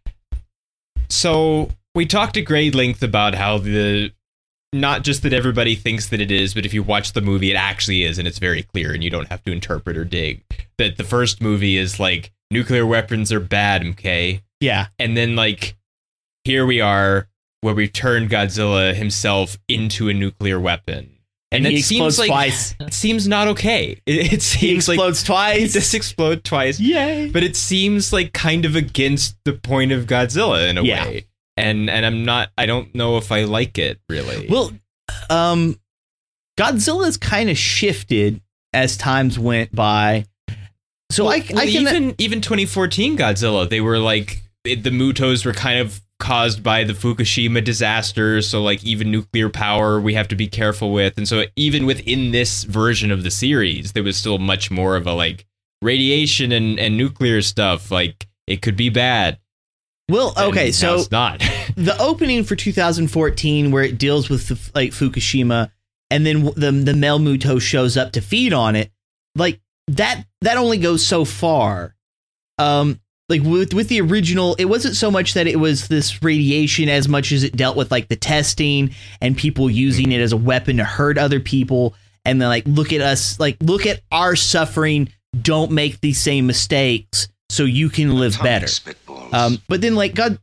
So, we talked at great length about how not just that everybody thinks that it is, but if you watch the movie, it actually is, and it's very clear, and you don't have to interpret or dig. That the first movie is like, nuclear weapons are bad, okay? Yeah. And then, like, here we are, where we've turned Godzilla himself into a nuclear weapon. And he it seems like twice. It seems not okay. It seems he explodes twice. It does explode twice. Yay! But it seems like kind of against the point of Godzilla in a way. And I don't know if I like it really. Well, Godzilla's kind of shifted as times went by. So I can even 2014 Godzilla, they were like the Mutos were kind of caused by the Fukushima disaster. So like even nuclear power we have to be careful with. And so even within this version of the series, there was still much more of a like radiation and nuclear stuff. Like it could be bad. Well, okay, And so now it's not. the opening for 2014 where it deals with the, like Fukushima, and then the Melmuto shows up to feed on it, like that only goes so far. Like with the original, it wasn't so much that it was this radiation as much as it dealt with like the testing and people using it as a weapon to hurt other people. And then like, look at us, like, look at our suffering. Don't make these same mistakes so you can live better. But then like God,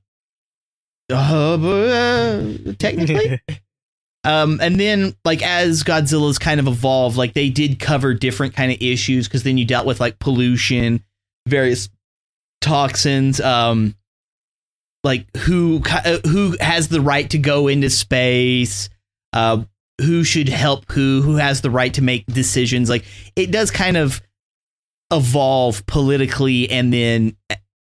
technically. And then like as Godzilla's kind of evolved, like they did cover different kind of issues, because then you dealt with like pollution, various toxins, like who has the right to go into space, who should help who has the right to make decisions. Like it does kind of evolve politically and then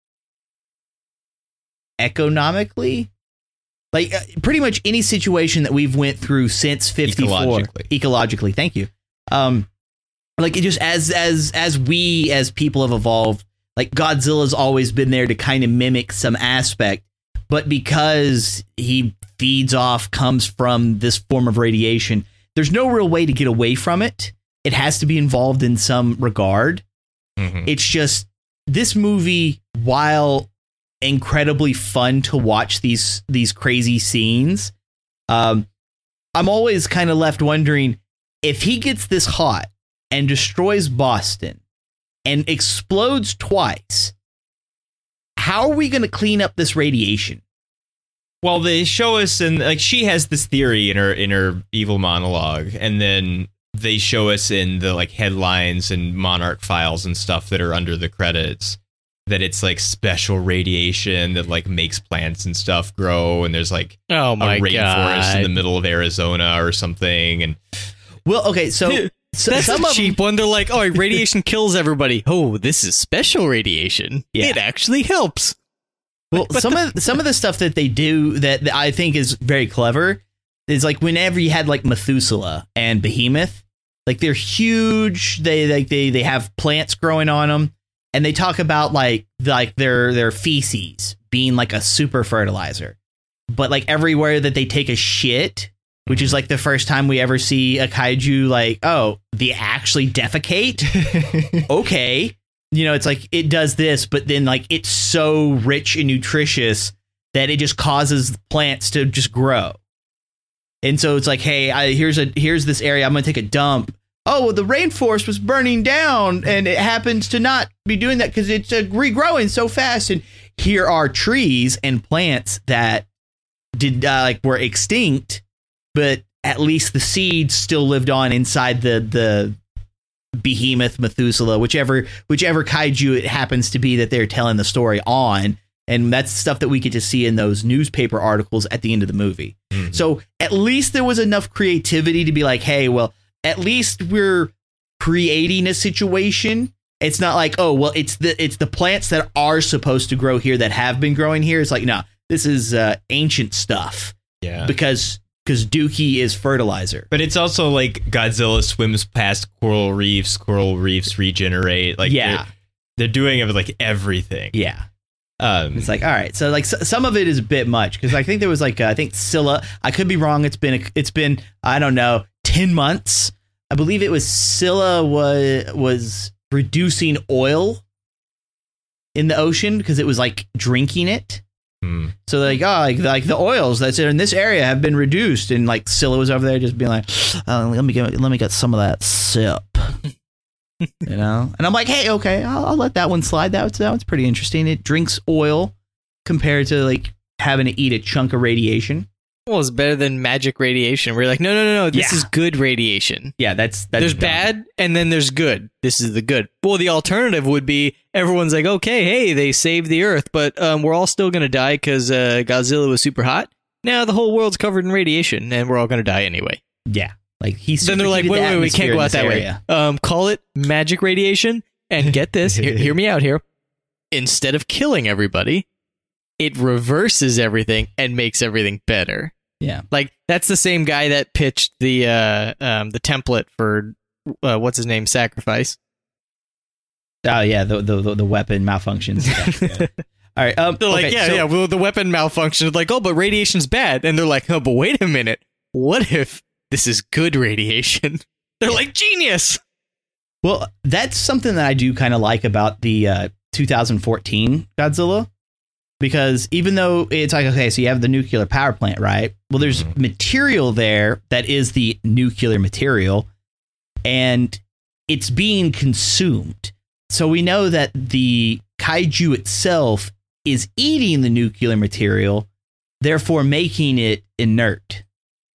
economically. Like pretty much any situation that we've went through since 54 ecologically. Thank you. Like it just as we as people have evolved, like Godzilla's always been there to kind of mimic some aspect, but because he comes from this form of radiation, there's no real way to get away from it. It has to be involved in some regard. Mm-hmm. It's just this movie, while incredibly fun to watch these crazy scenes, I'm always kind of left wondering if he gets this hot and destroys Boston and explodes twice, how are we going to clean up this radiation? Well, they show us, and like she has this theory in her evil monologue, and then they show us in the like headlines and Monarch files and stuff that are under the credits that it's like special radiation that like makes plants and stuff grow, and there's like a rainforest in the middle of Arizona or something. And well, okay, so that's a cheap one. They're like, oh, radiation kills everybody. Oh, this is special radiation. Yeah. It actually helps. Well, some of the stuff that they do that I think is very clever is like whenever you had like Methuselah and Behemoth, like they're huge. They have plants growing on them, and they talk about like their feces being like a super fertilizer. But like everywhere that they take a shit, which is like the first time we ever see a kaiju, like, oh, they actually defecate. Okay. You know, it's like it does this, but then like it's so rich and nutritious that it just causes plants to just grow. And so it's like, hey, here's this area. I'm going to take a dump. Oh, well, the rainforest was burning down and it happens to not be doing that because it's regrowing so fast. And here are trees and plants that were extinct, but at least the seeds still lived on inside the Behemoth, Methuselah, whichever kaiju it happens to be that they're telling the story on. And that's stuff that we get to see in those newspaper articles at the end of the movie. Mm-hmm. So at least there was enough creativity to be like, hey, well, at least we're creating a situation. It's not like, oh, well, it's the plants that are supposed to grow here that have been growing here. It's like, no, this is ancient stuff. Yeah. Because Dookie is fertilizer. But it's also like Godzilla swims past coral reefs regenerate. Like, yeah, they're doing it with like everything. Yeah. It's like, all right, so like some of it is a bit much, because I think there was like I think Scylla. I could be wrong. It's been I don't know 10 months. I believe it was Scylla was reducing oil in the ocean because it was like drinking it. So like, oh, like the oils that's in this area have been reduced, and like Scylla was over there just being like, oh, let me get some of that sip. You know, and I'm like, hey, okay, I'll let that one slide. That one's pretty interesting. It drinks oil compared to like having to eat a chunk of radiation. Well, it's better than magic radiation. We're like, no. This is good radiation. Yeah, that's there's dumb. bad and then there's good. This is the good. Well, the alternative would be everyone's like, okay, hey, they saved the Earth, but we're all still gonna die because Godzilla was super hot. Now the whole world's covered in radiation, and we're all gonna die anyway. Yeah. Like then they're like, wait, we can't go out that way. Call it magic radiation, and get this. Hear me out here. Instead of killing everybody, it reverses everything and makes everything better. Yeah. Like that's the same guy that pitched the template for what's his name, Sacrifice. Oh yeah, the weapon malfunctions. Yeah. All right. They're like, okay, well, the weapon malfunctioned. Like, oh, but radiation's bad. And they're like, oh, but wait a minute. What if this is good radiation? They're like, genius. Well, that's something that I do kind of like about the 2014 Godzilla, because even though it's like, okay, so you have the nuclear power plant, right? Well, there's material there that is the nuclear material, and it's being consumed. So we know that the kaiju itself is eating the nuclear material, therefore making it inert.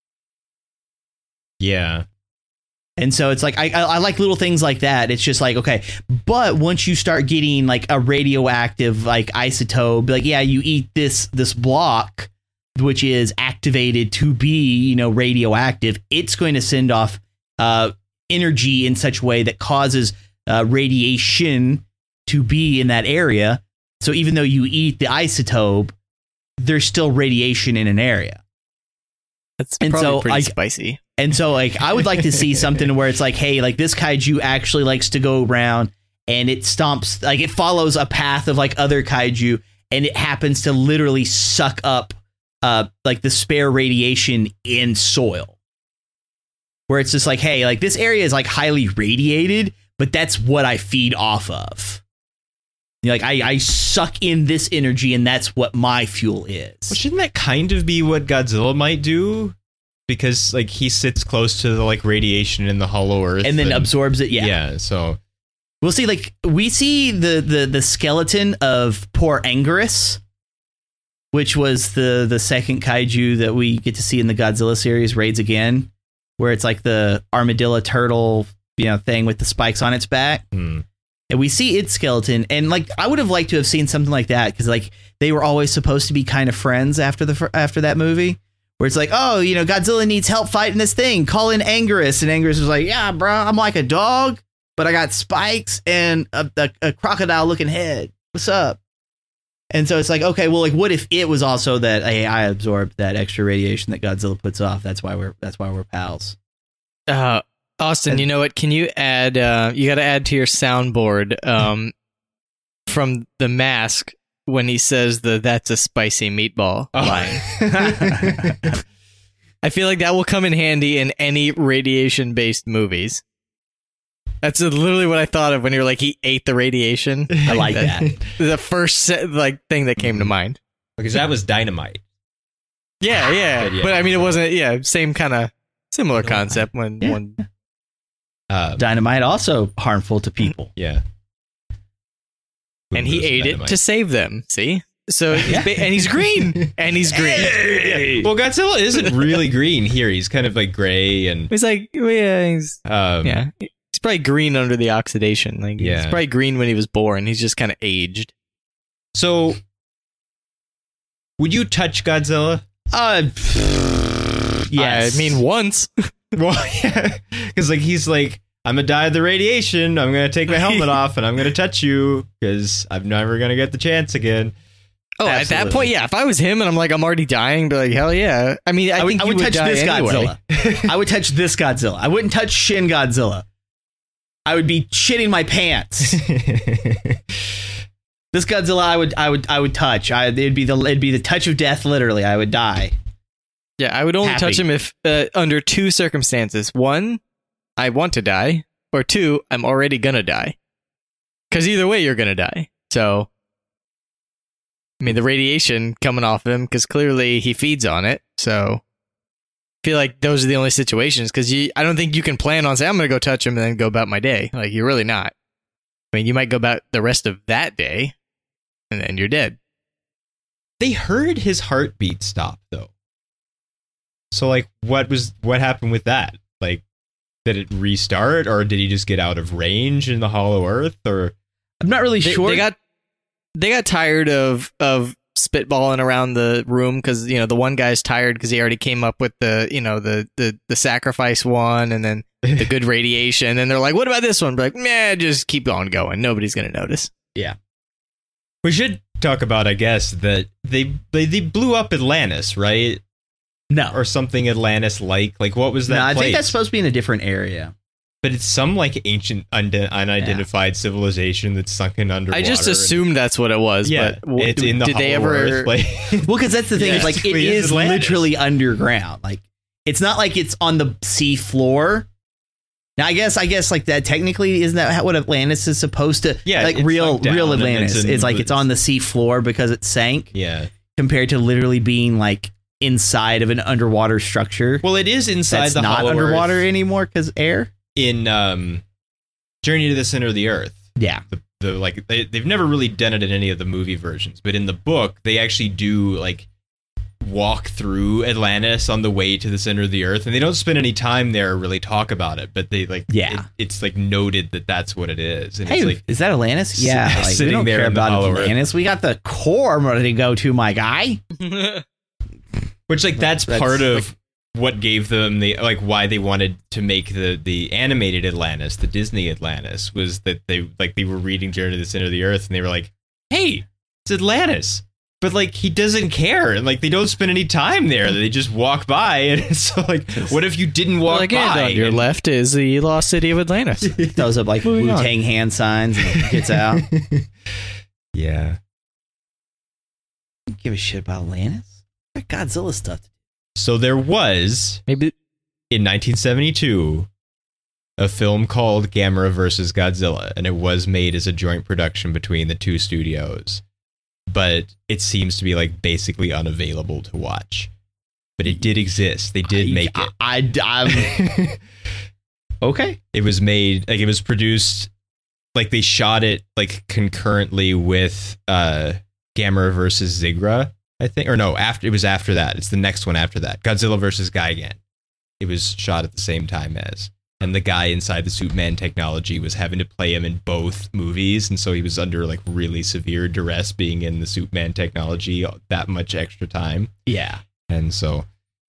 Yeah. And so it's like, I like little things like that. It's just like, okay, but once you start getting like a radioactive like isotope, like, yeah, you eat this block, which is activated to be, radioactive, it's going to send off energy in such a way that causes radiation to be in that area. So even though you eat the isotope, there's still radiation in an area. That's and probably so pretty spicy. And so like I would like to see something where it's like, hey, like this kaiju actually likes to go around and it stomps, like it follows a path of like other kaiju, and it happens to literally suck up like the spare radiation in soil. Where it's just like, hey, like this area is like highly radiated, but that's what I feed off of. Like I suck in this energy, and that's what my fuel is. Well, shouldn't that kind of be what Godzilla might do? Because like he sits close to the like radiation in the hollow earth and then absorbs it. Yeah. So we'll see. Like we see the skeleton of poor Anguirus, which was the second kaiju that we get to see in the Godzilla series, Raids Again, where it's like the armadillo turtle, thing with the spikes on its back. And we see its skeleton, and like I would have liked to have seen something like that, because like they were always supposed to be kind of friends after that movie, where it's like, oh, Godzilla needs help fighting this thing, call in Anguirus, and Anguirus was like, yeah, bro, I'm like a dog, but I got spikes and a crocodile looking head. What's up? And so it's like, okay, well, like what if it was also that, hey, I absorbed that extra radiation that Godzilla puts off. That's why we're pals. Austin, you know what? Can you add? You got to add to your soundboard from The Mask when he says "That's a spicy meatball" line. I feel like that will come in handy in any radiation-based movies. That's literally what I thought of when you're like, he ate the radiation. I like that. The first thing that came to mind. Because that was dynamite. Yeah. But I mean, it wasn't. Yeah, same kind of similar concept when. Dynamite also harmful to people. Yeah. And he ate it to save them. See? So and he's green. And he's green. Hey! Well, Godzilla isn't really green here. He's kind of like gray, and he's like, he's probably green under the oxidation. Like he's probably green when he was born. He's just kind of aged. So would you touch Godzilla? Yes. I mean, once. Well, yeah, because like he's like, I'm gonna die of the radiation. I'm gonna take my helmet off, and I'm gonna touch you because I'm never gonna get the chance again. Oh, absolutely. At that point, yeah. If I was him and I'm like, I'm already dying, but like, hell yeah. I mean, I think I would touch this anyway. Godzilla. I would touch this Godzilla. I wouldn't touch Shin Godzilla. I would be shitting my pants. This Godzilla, I would touch. It'd be the touch of death. Literally, I would die. Yeah, I would only touch him if under two circumstances. One, I want to die, or two, I'm already gonna die. Because either way, you're gonna die. So, I mean, the radiation coming off him, because clearly he feeds on it. So, I feel like those are the only situations. Because I don't think you can plan on saying, I'm gonna go touch him and then go about my day. Like, you're really not. I mean, you might go about the rest of that day, and then you're dead. They heard his heartbeat stop, though. So, like, what happened with that? Like, did it restart, or did he just get out of range in the Hollow Earth? Or I'm not really sure. They got tired of spitballing around the room because the one guy's tired because he already came up with the sacrifice one, and then the good radiation. And they're like, "What about this one?" But like, just keep on going. Nobody's gonna notice. Yeah. We should talk about, I guess, that they blew up Atlantis, right? No. Or something Atlantis like what was that? No, I place? think that's supposed to be in a different area. But it's some like ancient unidentified civilization that's sunken underwater. I just assumed that's what it was. Yeah, but it's in the did they Hollow ever? Earth place. Well, because that's the thing. Yeah. Is like it Basically, it's is Atlantis. literally underground. Like it's not like it's on the sea floor. Now, I guess like that technically isn't that what Atlantis is supposed to? Yeah, like it's real sunk down and Atlantis it's in is like the- it's on the sea floor because it sank. Yeah. Compared to literally being like inside of an underwater structure. Well, it is inside That's the not Hollow underwater Earth anymore because air. in Journey to the Center of the Earth. Yeah. The like they've never really done it in any of the movie versions, but in the book they actually do like walk through Atlantis on the way to the center of the Earth, and they don't spend any time there or really talk about it, but they like it's like noted that that's what it is. And Hey, it's like is that Atlantis? Yeah, like, we sitting don't there care in the about Hollow Earth. Atlantis. We got the core I'm ready to go to, my guy. which like that's part of what gave them the like why they wanted to make the animated Atlantis, the Disney Atlantis, was that they were reading Journey to the Center of the Earth and they were like, hey, it's Atlantis. But like he doesn't care, and like they don't spend any time there. They just walk by, and so like, what if you didn't walk Like, and by? on your left is the lost city of Atlantis. Throws up like Moving on. Wu-Tang hand signs and gets out. Yeah. Don't give a shit about Atlantis. Got Godzilla stuff. So there was Maybe in 1972 a film called Gamera vs. Godzilla, and it was made as a joint production between the two studios. But it seems to be like basically unavailable to watch. But it did exist. They did make it. I'm okay. It was made, like it was produced, like they shot it like concurrently with Gamera versus Zigra, I think. Or no, it was after that. It's the next one after that. Godzilla versus Gigan. It was shot at the same time as. And the guy inside the Superman technology was having to play him in both movies, and so he was under like really severe duress being in the Superman technology that much extra time. Yeah. And so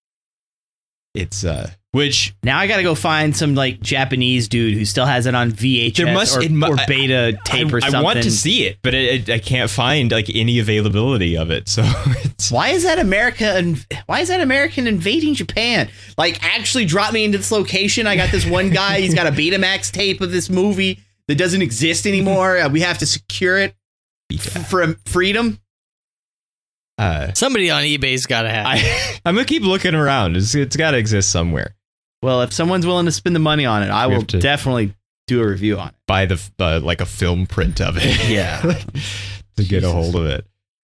it's which Now I got to go find some like Japanese dude who still has it on VHS There must- or, it mu- or beta tape or something. I want to see it, but I can't find like any availability of it. So it's Why is that American invading Japan? Like, actually drop me into this location. I got this one guy. He's got a Betamax tape of this movie that doesn't exist anymore. We have to secure it for freedom. somebody on eBay's got to have it. I'm gonna keep looking around. It's got to exist somewhere. Well, if someone's willing to spend the money on it, I We will have to- definitely do a review on it. Buy the like a film print of it. Yeah. to get a hold of it.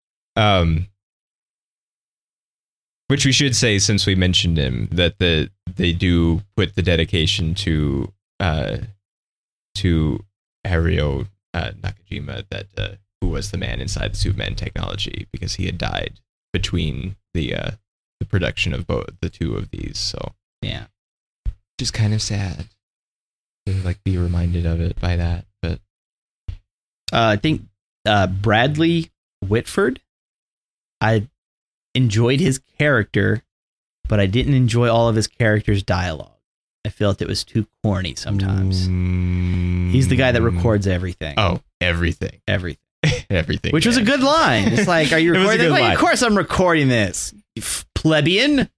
Which we should say, since we mentioned him, that they do put the dedication to Haruo Nakajima, that who was the man inside the Superman technology, because he had died between the production of both the two of these. So Yeah. which is kind of sad to like be reminded of it by that. But I think Bradley Whitford. I enjoyed his character, but I didn't enjoy all of his character's dialogue. I felt it was too corny sometimes. He's the guy that records everything. Oh, everything. Everything. Everything. Which was a good line. It's like, are you It was a recording? good Like, line. of course I'm recording this. You plebeian.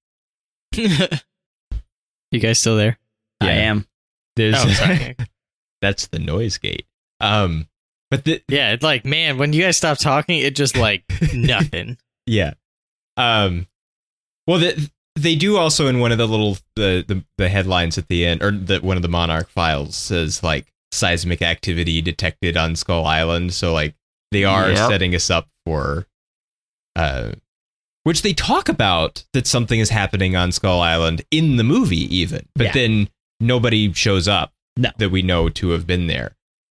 You guys still there? I Yeah. am. There's Oh, sorry. that's the noise gate. But Yeah, it's like, man, when you guys stop talking, it just like nothing. yeah. Well, they do also in one of the little the headlines at the end, or one of the Monarch files says like seismic activity detected on Skull Island. So like they are Yep. setting us up for, which they talk about that something is happening on Skull Island in the movie even, but Yeah. then nobody shows up No. that we know to have been there.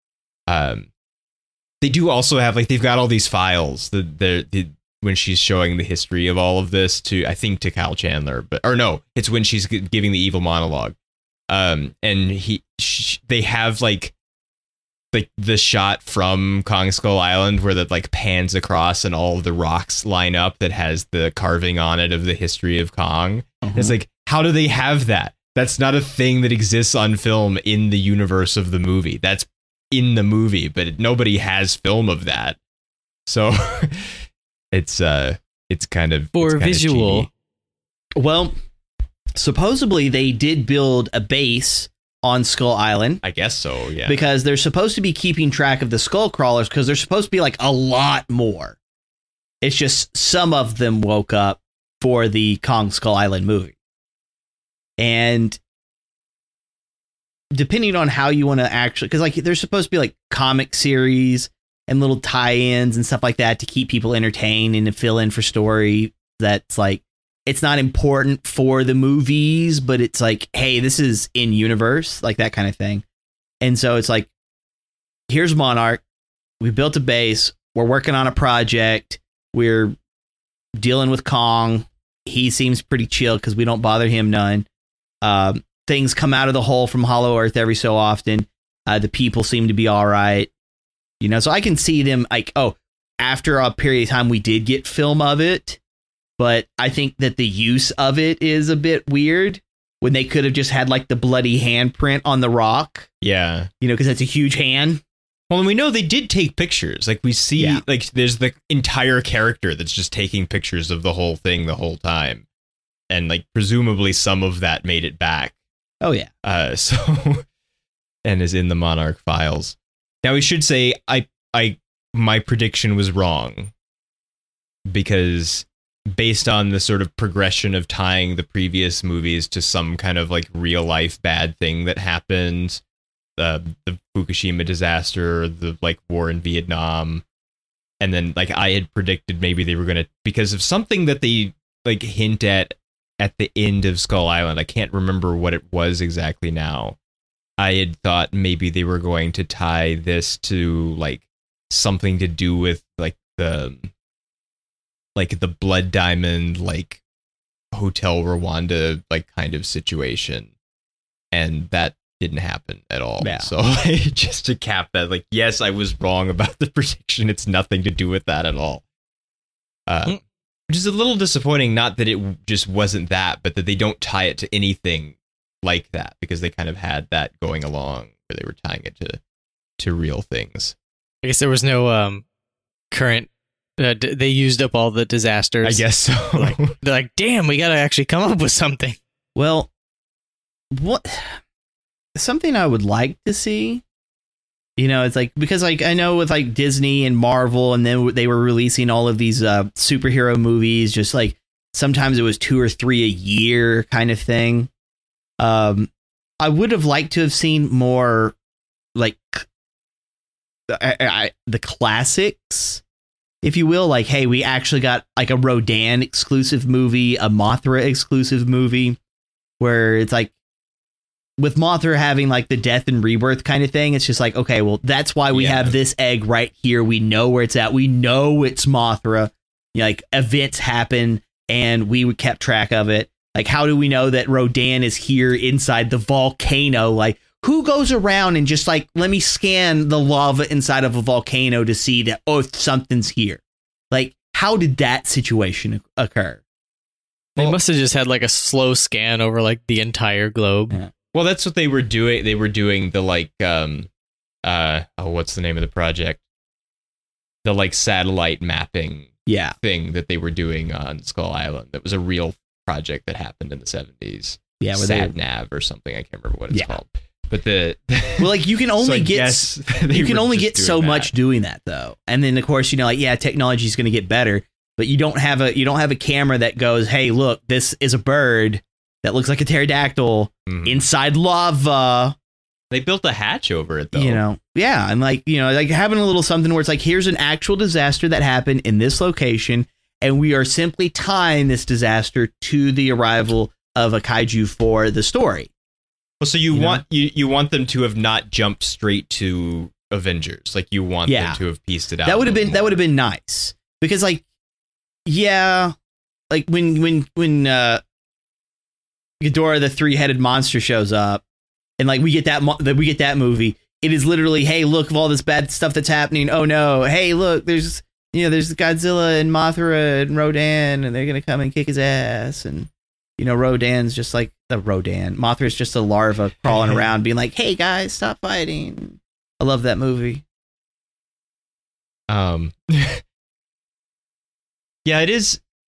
They do also have like they've got all these files that when she's showing the history of all of this to, I think, to Kyle Chandler, or no, it's when she's giving the evil monologue. And they have like the shot from Kong Skull Island where that like pans across and all of the rocks line up that has the carving on it of the history of Kong. It's like, how do they have that? That's not a thing that exists on film in the universe of the movie. That's in the movie, but nobody has film of that. So it's it's kind of For it's kinda visual. cheaty. Well, supposedly they did build a base on Skull Island I guess so. Yeah. because they're supposed to be keeping track of the skull crawlers because there's supposed to be like a lot more. It's just some of them woke up for the Kong Skull Island movie. And depending on how you want to actually, because like there's supposed to be like comic series and little tie-ins and stuff like that to keep people entertained and to fill in for story that's like, it's not important for the movies, but it's like, hey, this is in universe, like that kind of thing. And so it's like, here's Monarch. We built a base. We're working on a project. We're dealing with Kong. He seems pretty chill because we don't bother him none. Things come out of the hole from Hollow Earth every so often. The people seem to be all right. You know, so I can see them like, oh, after a period of time, we did get film of it. But I think that the use of it is a bit weird when they could have just had like the bloody handprint on the rock, Yeah. you know, because that's a huge hand. Well, and we know they did take pictures. Like we see, Yeah. like there's the entire character that's just taking pictures of the whole thing the whole time, and like presumably some of that made it back. Oh, yeah. So and is in the Monarch files. Now we should say my prediction was wrong because based on the sort of progression of tying the previous movies to some kind of like real life bad thing that happened, the Fukushima disaster, the like war in Vietnam, and then like I had predicted maybe they were going to, because of something that they like hint at the end of Skull Island. I can't remember what it was exactly now. I had thought maybe they were going to tie this to like something to do with like the Blood Diamond, like Hotel Rwanda, like kind of situation. And that didn't happen at all. Yeah. So just to cap that, like, yes, I was wrong about the prediction. It's nothing to do with that at all. Which is a little disappointing, not that it just wasn't that, but that they don't tie it to anything like that, because they kind of had that going along where they were tying it to real things. I guess there was no current. They used up all the disasters. I guess so. They're like, damn, we got to actually come up with something. Well, what something I would like to see, you know, it's like, because like I know with like Disney and Marvel, and then they were releasing all of these superhero movies, just like sometimes it was 2 or 3 a year kind of thing. I would have liked to have seen more like the classics, if you will. Like, hey, we actually got like a Rodan exclusive movie, a Mothra exclusive movie, where it's like with Mothra having like the death and rebirth kind of thing. It's just like, okay, well, that's why we have this egg right here. We know where it's at. We know it's Mothra. You know, like events happen and we kept track of it. Like, how do we know that Rodan is here inside the volcano? Like, who goes around and just like, let me scan the lava inside of a volcano to see that, oh, something's here? Like, how did that situation occur? They must have just had like a slow scan over like the entire globe. Yeah. Well, that's what they were doing. They were doing the like, what's the name of the project? The like satellite mapping thing that they were doing on Skull Island. That was a real project that happened in the 70s. Yeah, where SatNav or something. I can't remember what it's called. But well, like you can only get so much doing that though. And then of course, you know, like, yeah, technology is going to get better, but you don't have a camera that goes, hey, look, this is a bird that looks like a pterodactyl inside lava. They built a hatch over it though. You know, yeah, and like, you know, like having a little something where it's like, here's an actual disaster that happened in this location, and we are simply tying this disaster to the arrival of a kaiju for the story. Well, so you want them to have not jumped straight to Avengers. Like you want them to have pieced it out. That would have been nice, because like, yeah, like when Ghidorah the 3-headed monster shows up, and like we get that movie. It is literally, hey, look of all this bad stuff that's happening. Oh no, hey, look, there's Godzilla and Mothra and Rodan, and they're gonna come and kick his ass. And you know, Rodan's just like Mothra's just a larva crawling around, being like, hey guys, stop fighting. I love that movie. Yeah, it is.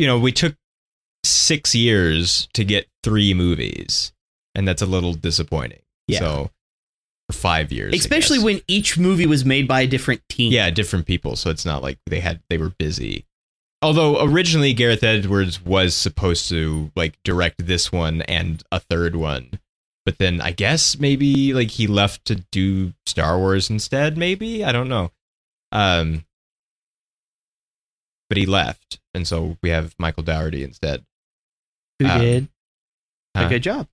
we took 6 years to get 3 movies, and that's a little disappointing. Yeah. So for 5 years, Especially when each movie was made by a different team. yeah, different people. So it's not like they were busy. Although originally Gareth Edwards was supposed to like direct this one and a third one, but then I guess maybe like he left to do Star Wars instead. Maybe, I don't know. But he left, and so we have Michael Dougherty instead. Who did a huh? good job.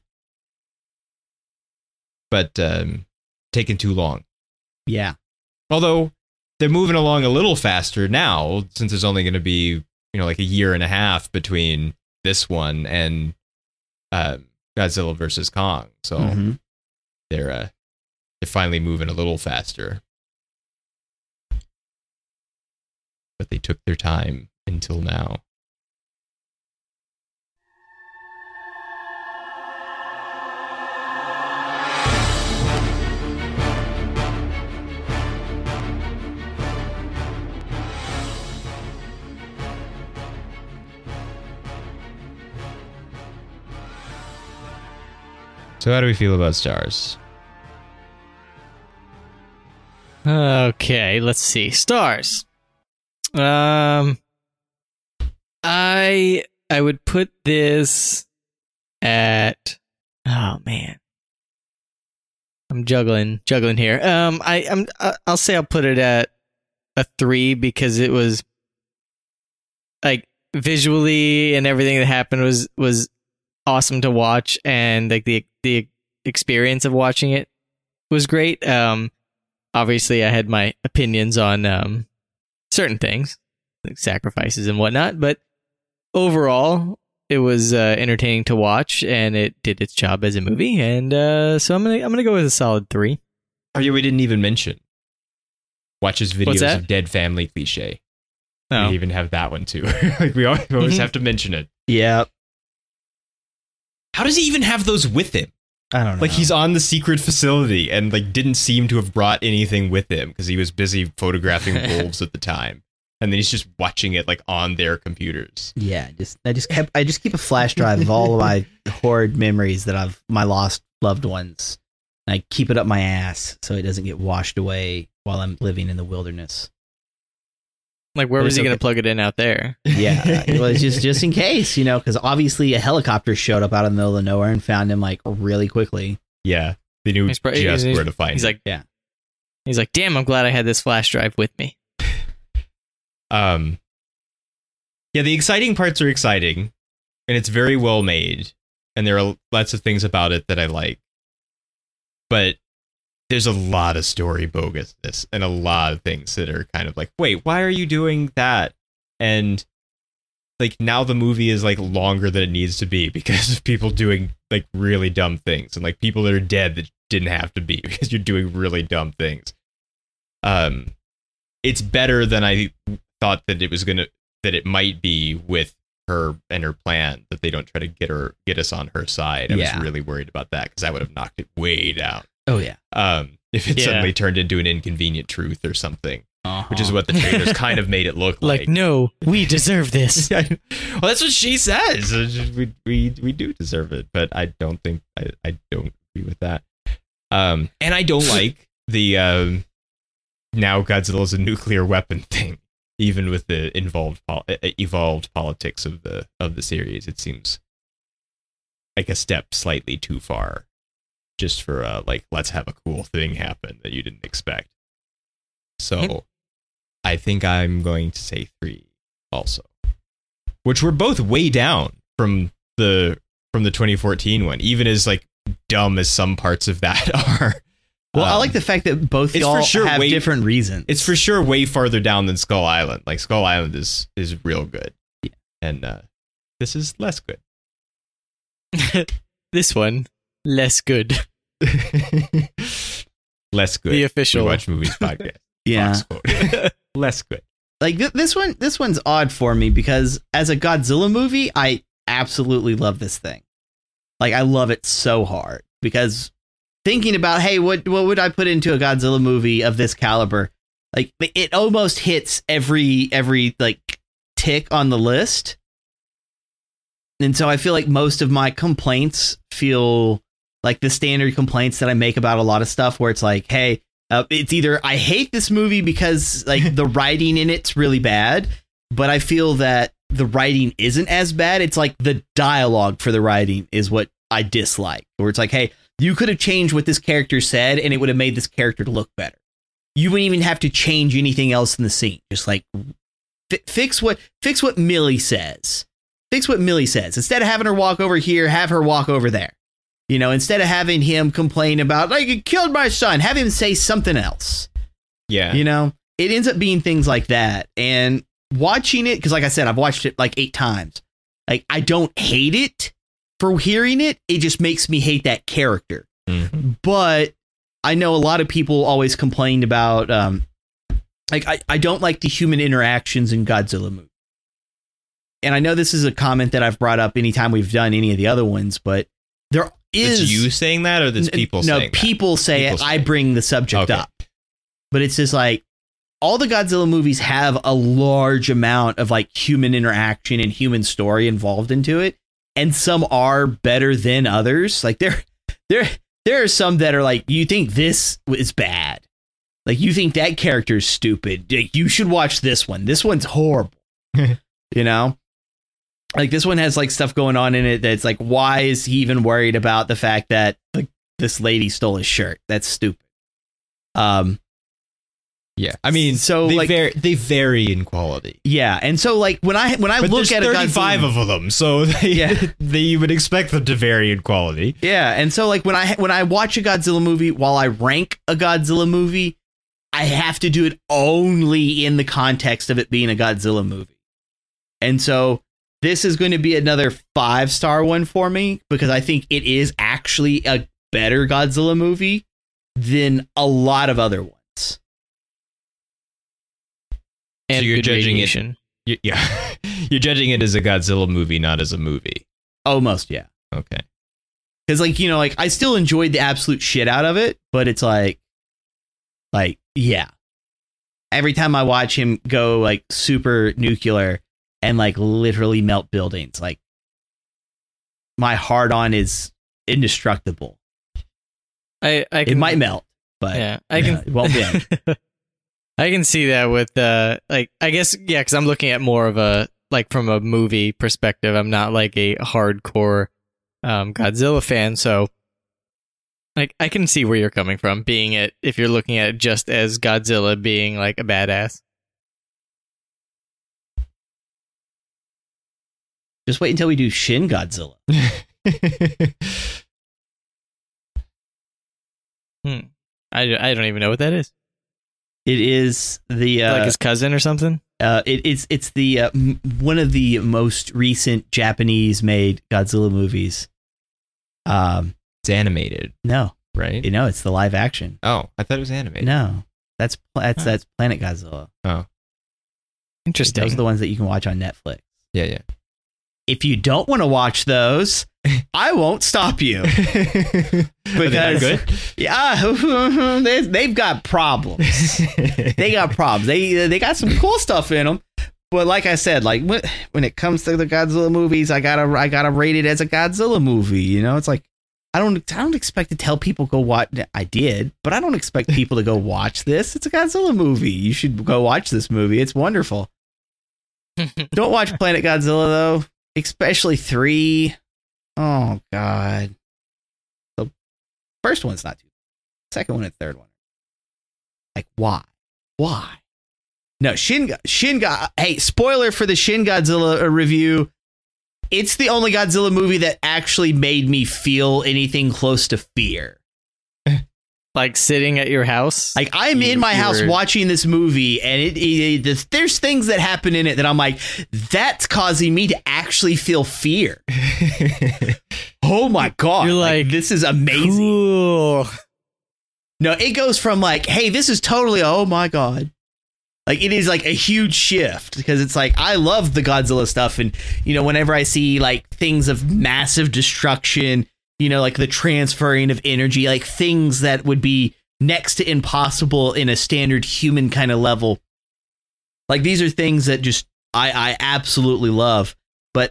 But taking too long. Yeah. Although they're moving along a little faster now, since there's only going to be, like a year and a half between this one and Godzilla versus Kong. So Mhm. they're finally moving a little faster. But they took their time until now. So how do we feel about stars? Okay, let's see. Stars. I would put this at. Oh man, I'm juggling here. I'll say I'll put it at a 3 because it was like visually and everything that happened was awesome to watch, and like the experience of watching it was great. Obviously I had my opinions on certain things like sacrifices and whatnot, but overall it was entertaining to watch, and it did its job as a movie, and so I'm gonna go with a solid 3. Oh yeah, we didn't even mention watches What's videos that? of dead family cliche. Oh. We even have that one too. Like we always Mhm. have to mention it. Yeah. How does he even have those with him? I don't know. Like he's on the secret facility and like didn't seem to have brought anything with him because he was busy photographing wolves at the time. And then he's just watching it like on their computers. Yeah, I just keep a flash drive of all of my horrid memories that of my lost loved ones. And I keep it up my ass so it doesn't get washed away while I'm living in the wilderness. Like where But was it's he gonna okay. plug it in out there? Yeah, it was just in case, because obviously a helicopter showed up out of the middle of nowhere and found him like really quickly. Yeah. They knew He's probably- just he's- where to find He's it. like, Yeah. He's like, damn, I'm glad I had this flash drive with me. Yeah, the exciting parts are exciting, and it's very well made, and there are lots of things about it that I like. But there's a lot of story bogusness and a lot of things that are kind of like, wait, why are you doing that? And like now the movie is like longer than it needs to be because of people doing like really dumb things, and like people that are dead that didn't have to be because you're doing really dumb things. It's better than I thought that it might be with her and her plan, that they don't try to get us on her side. I Yeah. was really worried about that because I would have knocked it way down. Oh yeah. If it Yeah. suddenly turned into an inconvenient truth or something, which is Uh-huh. what the trailers kind of made it look like. Like, no, we deserve this. Well, that's what she says. We do deserve it, but I don't think I don't agree with that. And I don't like the now Godzilla's a nuclear weapon thing. Even with the evolved politics of the series, it seems like a step slightly too far, just for like let's have a cool thing happen that you didn't expect. So, I think I'm going to say 3 also, which were both way down from the 2014 one, even as like dumb as some parts of that are. Well, I like the fact that both it's y'all for sure have way- different reasons. It's for sure way farther down than Skull Island. Like Skull Island is real good, Yeah. and this is less good. This one, less good. Less good. The official. We Watch Movies podcast. Yeah. Fox quote. Less good. Like this one's odd for me because as a Godzilla movie, I absolutely love this thing. Like I love it so hard because thinking about, hey, what would I put into a Godzilla movie of this caliber? Like it almost hits every like tick on the list. And so I feel like most of my complaints feel like the standard complaints that I make about a lot of stuff, where it's like, hey, it's either I hate this movie because like the writing in it's really bad, but I feel that the writing isn't as bad. It's like the dialogue for the writing is what I dislike, where it's like, hey, you could have changed what this character said and it would have made this character to look better. You wouldn't even have to change anything else in the scene. Just like fix what Millie says. Fix what Millie says. Instead of having her walk over here, have her walk over there. You know, instead of having him complain about, like, you killed my son, have him say something else. Yeah. You know, it ends up being things like that. And watching it, because like I said, I've watched it like 8 times. Like, I don't hate it for hearing it. It just makes me hate that character. Mm-hmm. But I know a lot of people always complained about, like, I don't like the human interactions in Godzilla movies. And I know this is a comment that I've brought up anytime we've done any of the other ones, but there is... It's you saying that, or there's people saying that? No, people say it. I bring the subject up. But it's just like, all the Godzilla movies have a large amount of like human interaction and human story involved into it. And some are better than others. Like there are some that are like, you think this is bad. Like, you think that character is stupid. Like, you should watch this one. This one's horrible. You know? Like, this one has like stuff going on in it that's like, why is he even worried about the fact that like this lady stole his shirt? That's stupid. Yeah, I mean, so they, like, they vary in quality. Yeah, and so like when I but look at 35 a Godzilla, of them, so you would expect them to vary in quality. Yeah, and so like when I watch a Godzilla movie, while I rank a Godzilla movie, I have to do it only in the context of it being a Godzilla movie. And so this is going to be another 5-star one for me, because I think it is actually a better Godzilla movie than a lot of other ones. And so you're judging radiation. it. Yeah, you're judging it as a Godzilla movie, not as a movie. Almost, yeah. Okay. Because like, you know, like I still enjoyed the absolute shit out of it, but it's like, yeah. Every time I watch him go like super nuclear and like literally melt buildings, like my hard on is indestructible. I can, it might melt, but yeah, I can. It won't be. I can see that with like, I guess, yeah, because I'm looking at more of a like from a movie perspective. I'm not like a hardcore Godzilla fan, so like I can see where you're coming from, being it if you're looking at it just as Godzilla being like a badass. Just wait until we do Shin Godzilla. I don't even know what that is. It is the like his cousin or something. It's the one of the most recent Japanese made Godzilla movies. It's animated. No, right? You know, it's the live action. Oh, I thought it was animated. No, that's Planet Godzilla. Oh, interesting. Those are the ones that you can watch on Netflix. Yeah. If you don't want to watch those, I won't stop you. Because good? Yeah, they've got problems. They got problems. They got some cool stuff in them. But like I said, like when it comes to the Godzilla movies, I gotta rate it as a Godzilla movie. You know, it's like I don't expect to tell people go watch. I did, but I don't expect people to go watch this. It's a Godzilla movie. You should go watch this movie. It's wonderful. Don't watch Planet Godzilla though. Especially 3. Oh, God. The first one's not too bad. Second one and third one. Like, why? Why? No, hey, spoiler for the Shin Godzilla review. It's the only Godzilla movie that actually made me feel anything close to fear. Like sitting at your house? Like, I'm in my house watching this movie, and there's things that happen in it that I'm like, that's causing me to actually feel fear. Oh my God. You're like, this is amazing. Cool. No, it goes from like, hey, this is totally, oh my God. Like, it is like a huge shift, because it's like, I love the Godzilla stuff. And, you know, whenever I see like things of massive destruction, you know, like the transferring of energy, like things that would be next to impossible in a standard human kind of level. Like, these are things that just I absolutely love. But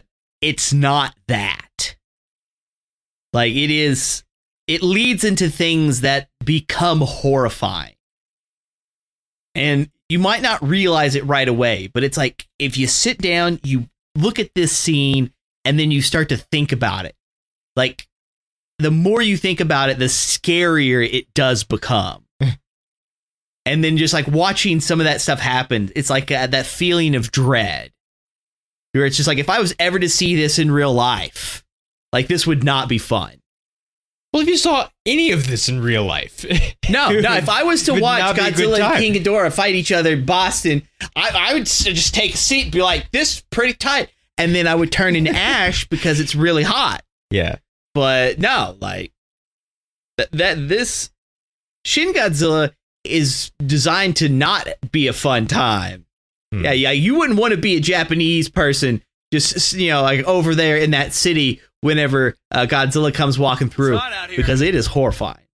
it's not that. Like, it leads into things that become horrifying. And you might not realize it right away, but it's like, if you sit down, you look at this scene, and then you start to think about it. Like, the more you think about it, the scarier it does become. And then just like watching some of that stuff happen, it's like that feeling of dread. Where it's just like, if I was ever to see this in real life, like, this would not be fun. Well, if you saw any of this in real life. No, if I was to would watch not be a good Godzilla and time. King Ghidorah fight each other in Boston, I would just take a seat and be like, this is pretty tight. And then I would turn into ash because it's really hot. Yeah. But no, like, this Shin Godzilla is designed to not be a fun time. Yeah, you wouldn't want to be a Japanese person just, like over there in that city whenever Godzilla comes walking through, because it is horrifying.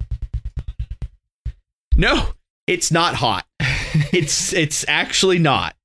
No, it's not hot. It's actually not.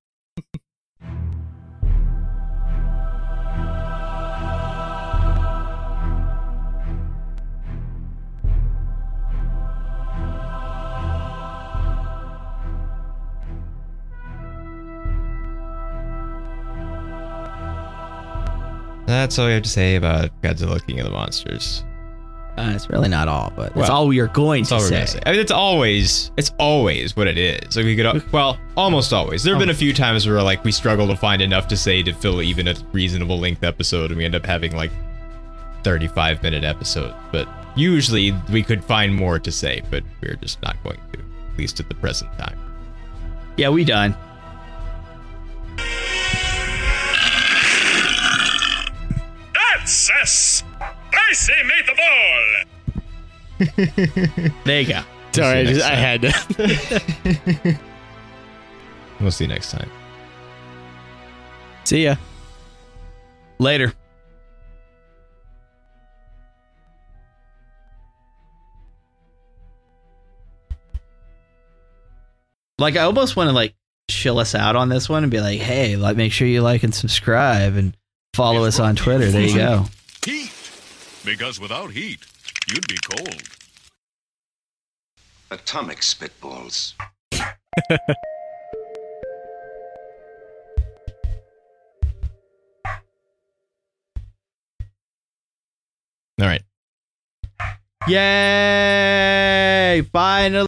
That's all we have to say about Godzilla King of the Monsters. It's really not all, but Well, that's all we are going That's all to we're say. gonna say. I mean, it's always what it is. Like, we could, almost always. There have been a few times where like we struggle to find enough to say to fill even a reasonable length episode, and we end up having like 35-minute episodes. But usually we could find more to say, but we're just not going to, at least at the present time. Yeah, we done. That's a spicy meatball! There you go. Sorry, next I had to. We'll see you next time. See ya. Later. Like, I almost want to like chill us out on this one and be like, hey, like, make sure you like and subscribe and follow us on Twitter. There you go. Heat. Because without heat, you'd be cold. Atomic spitballs. All right. Yay! Finally.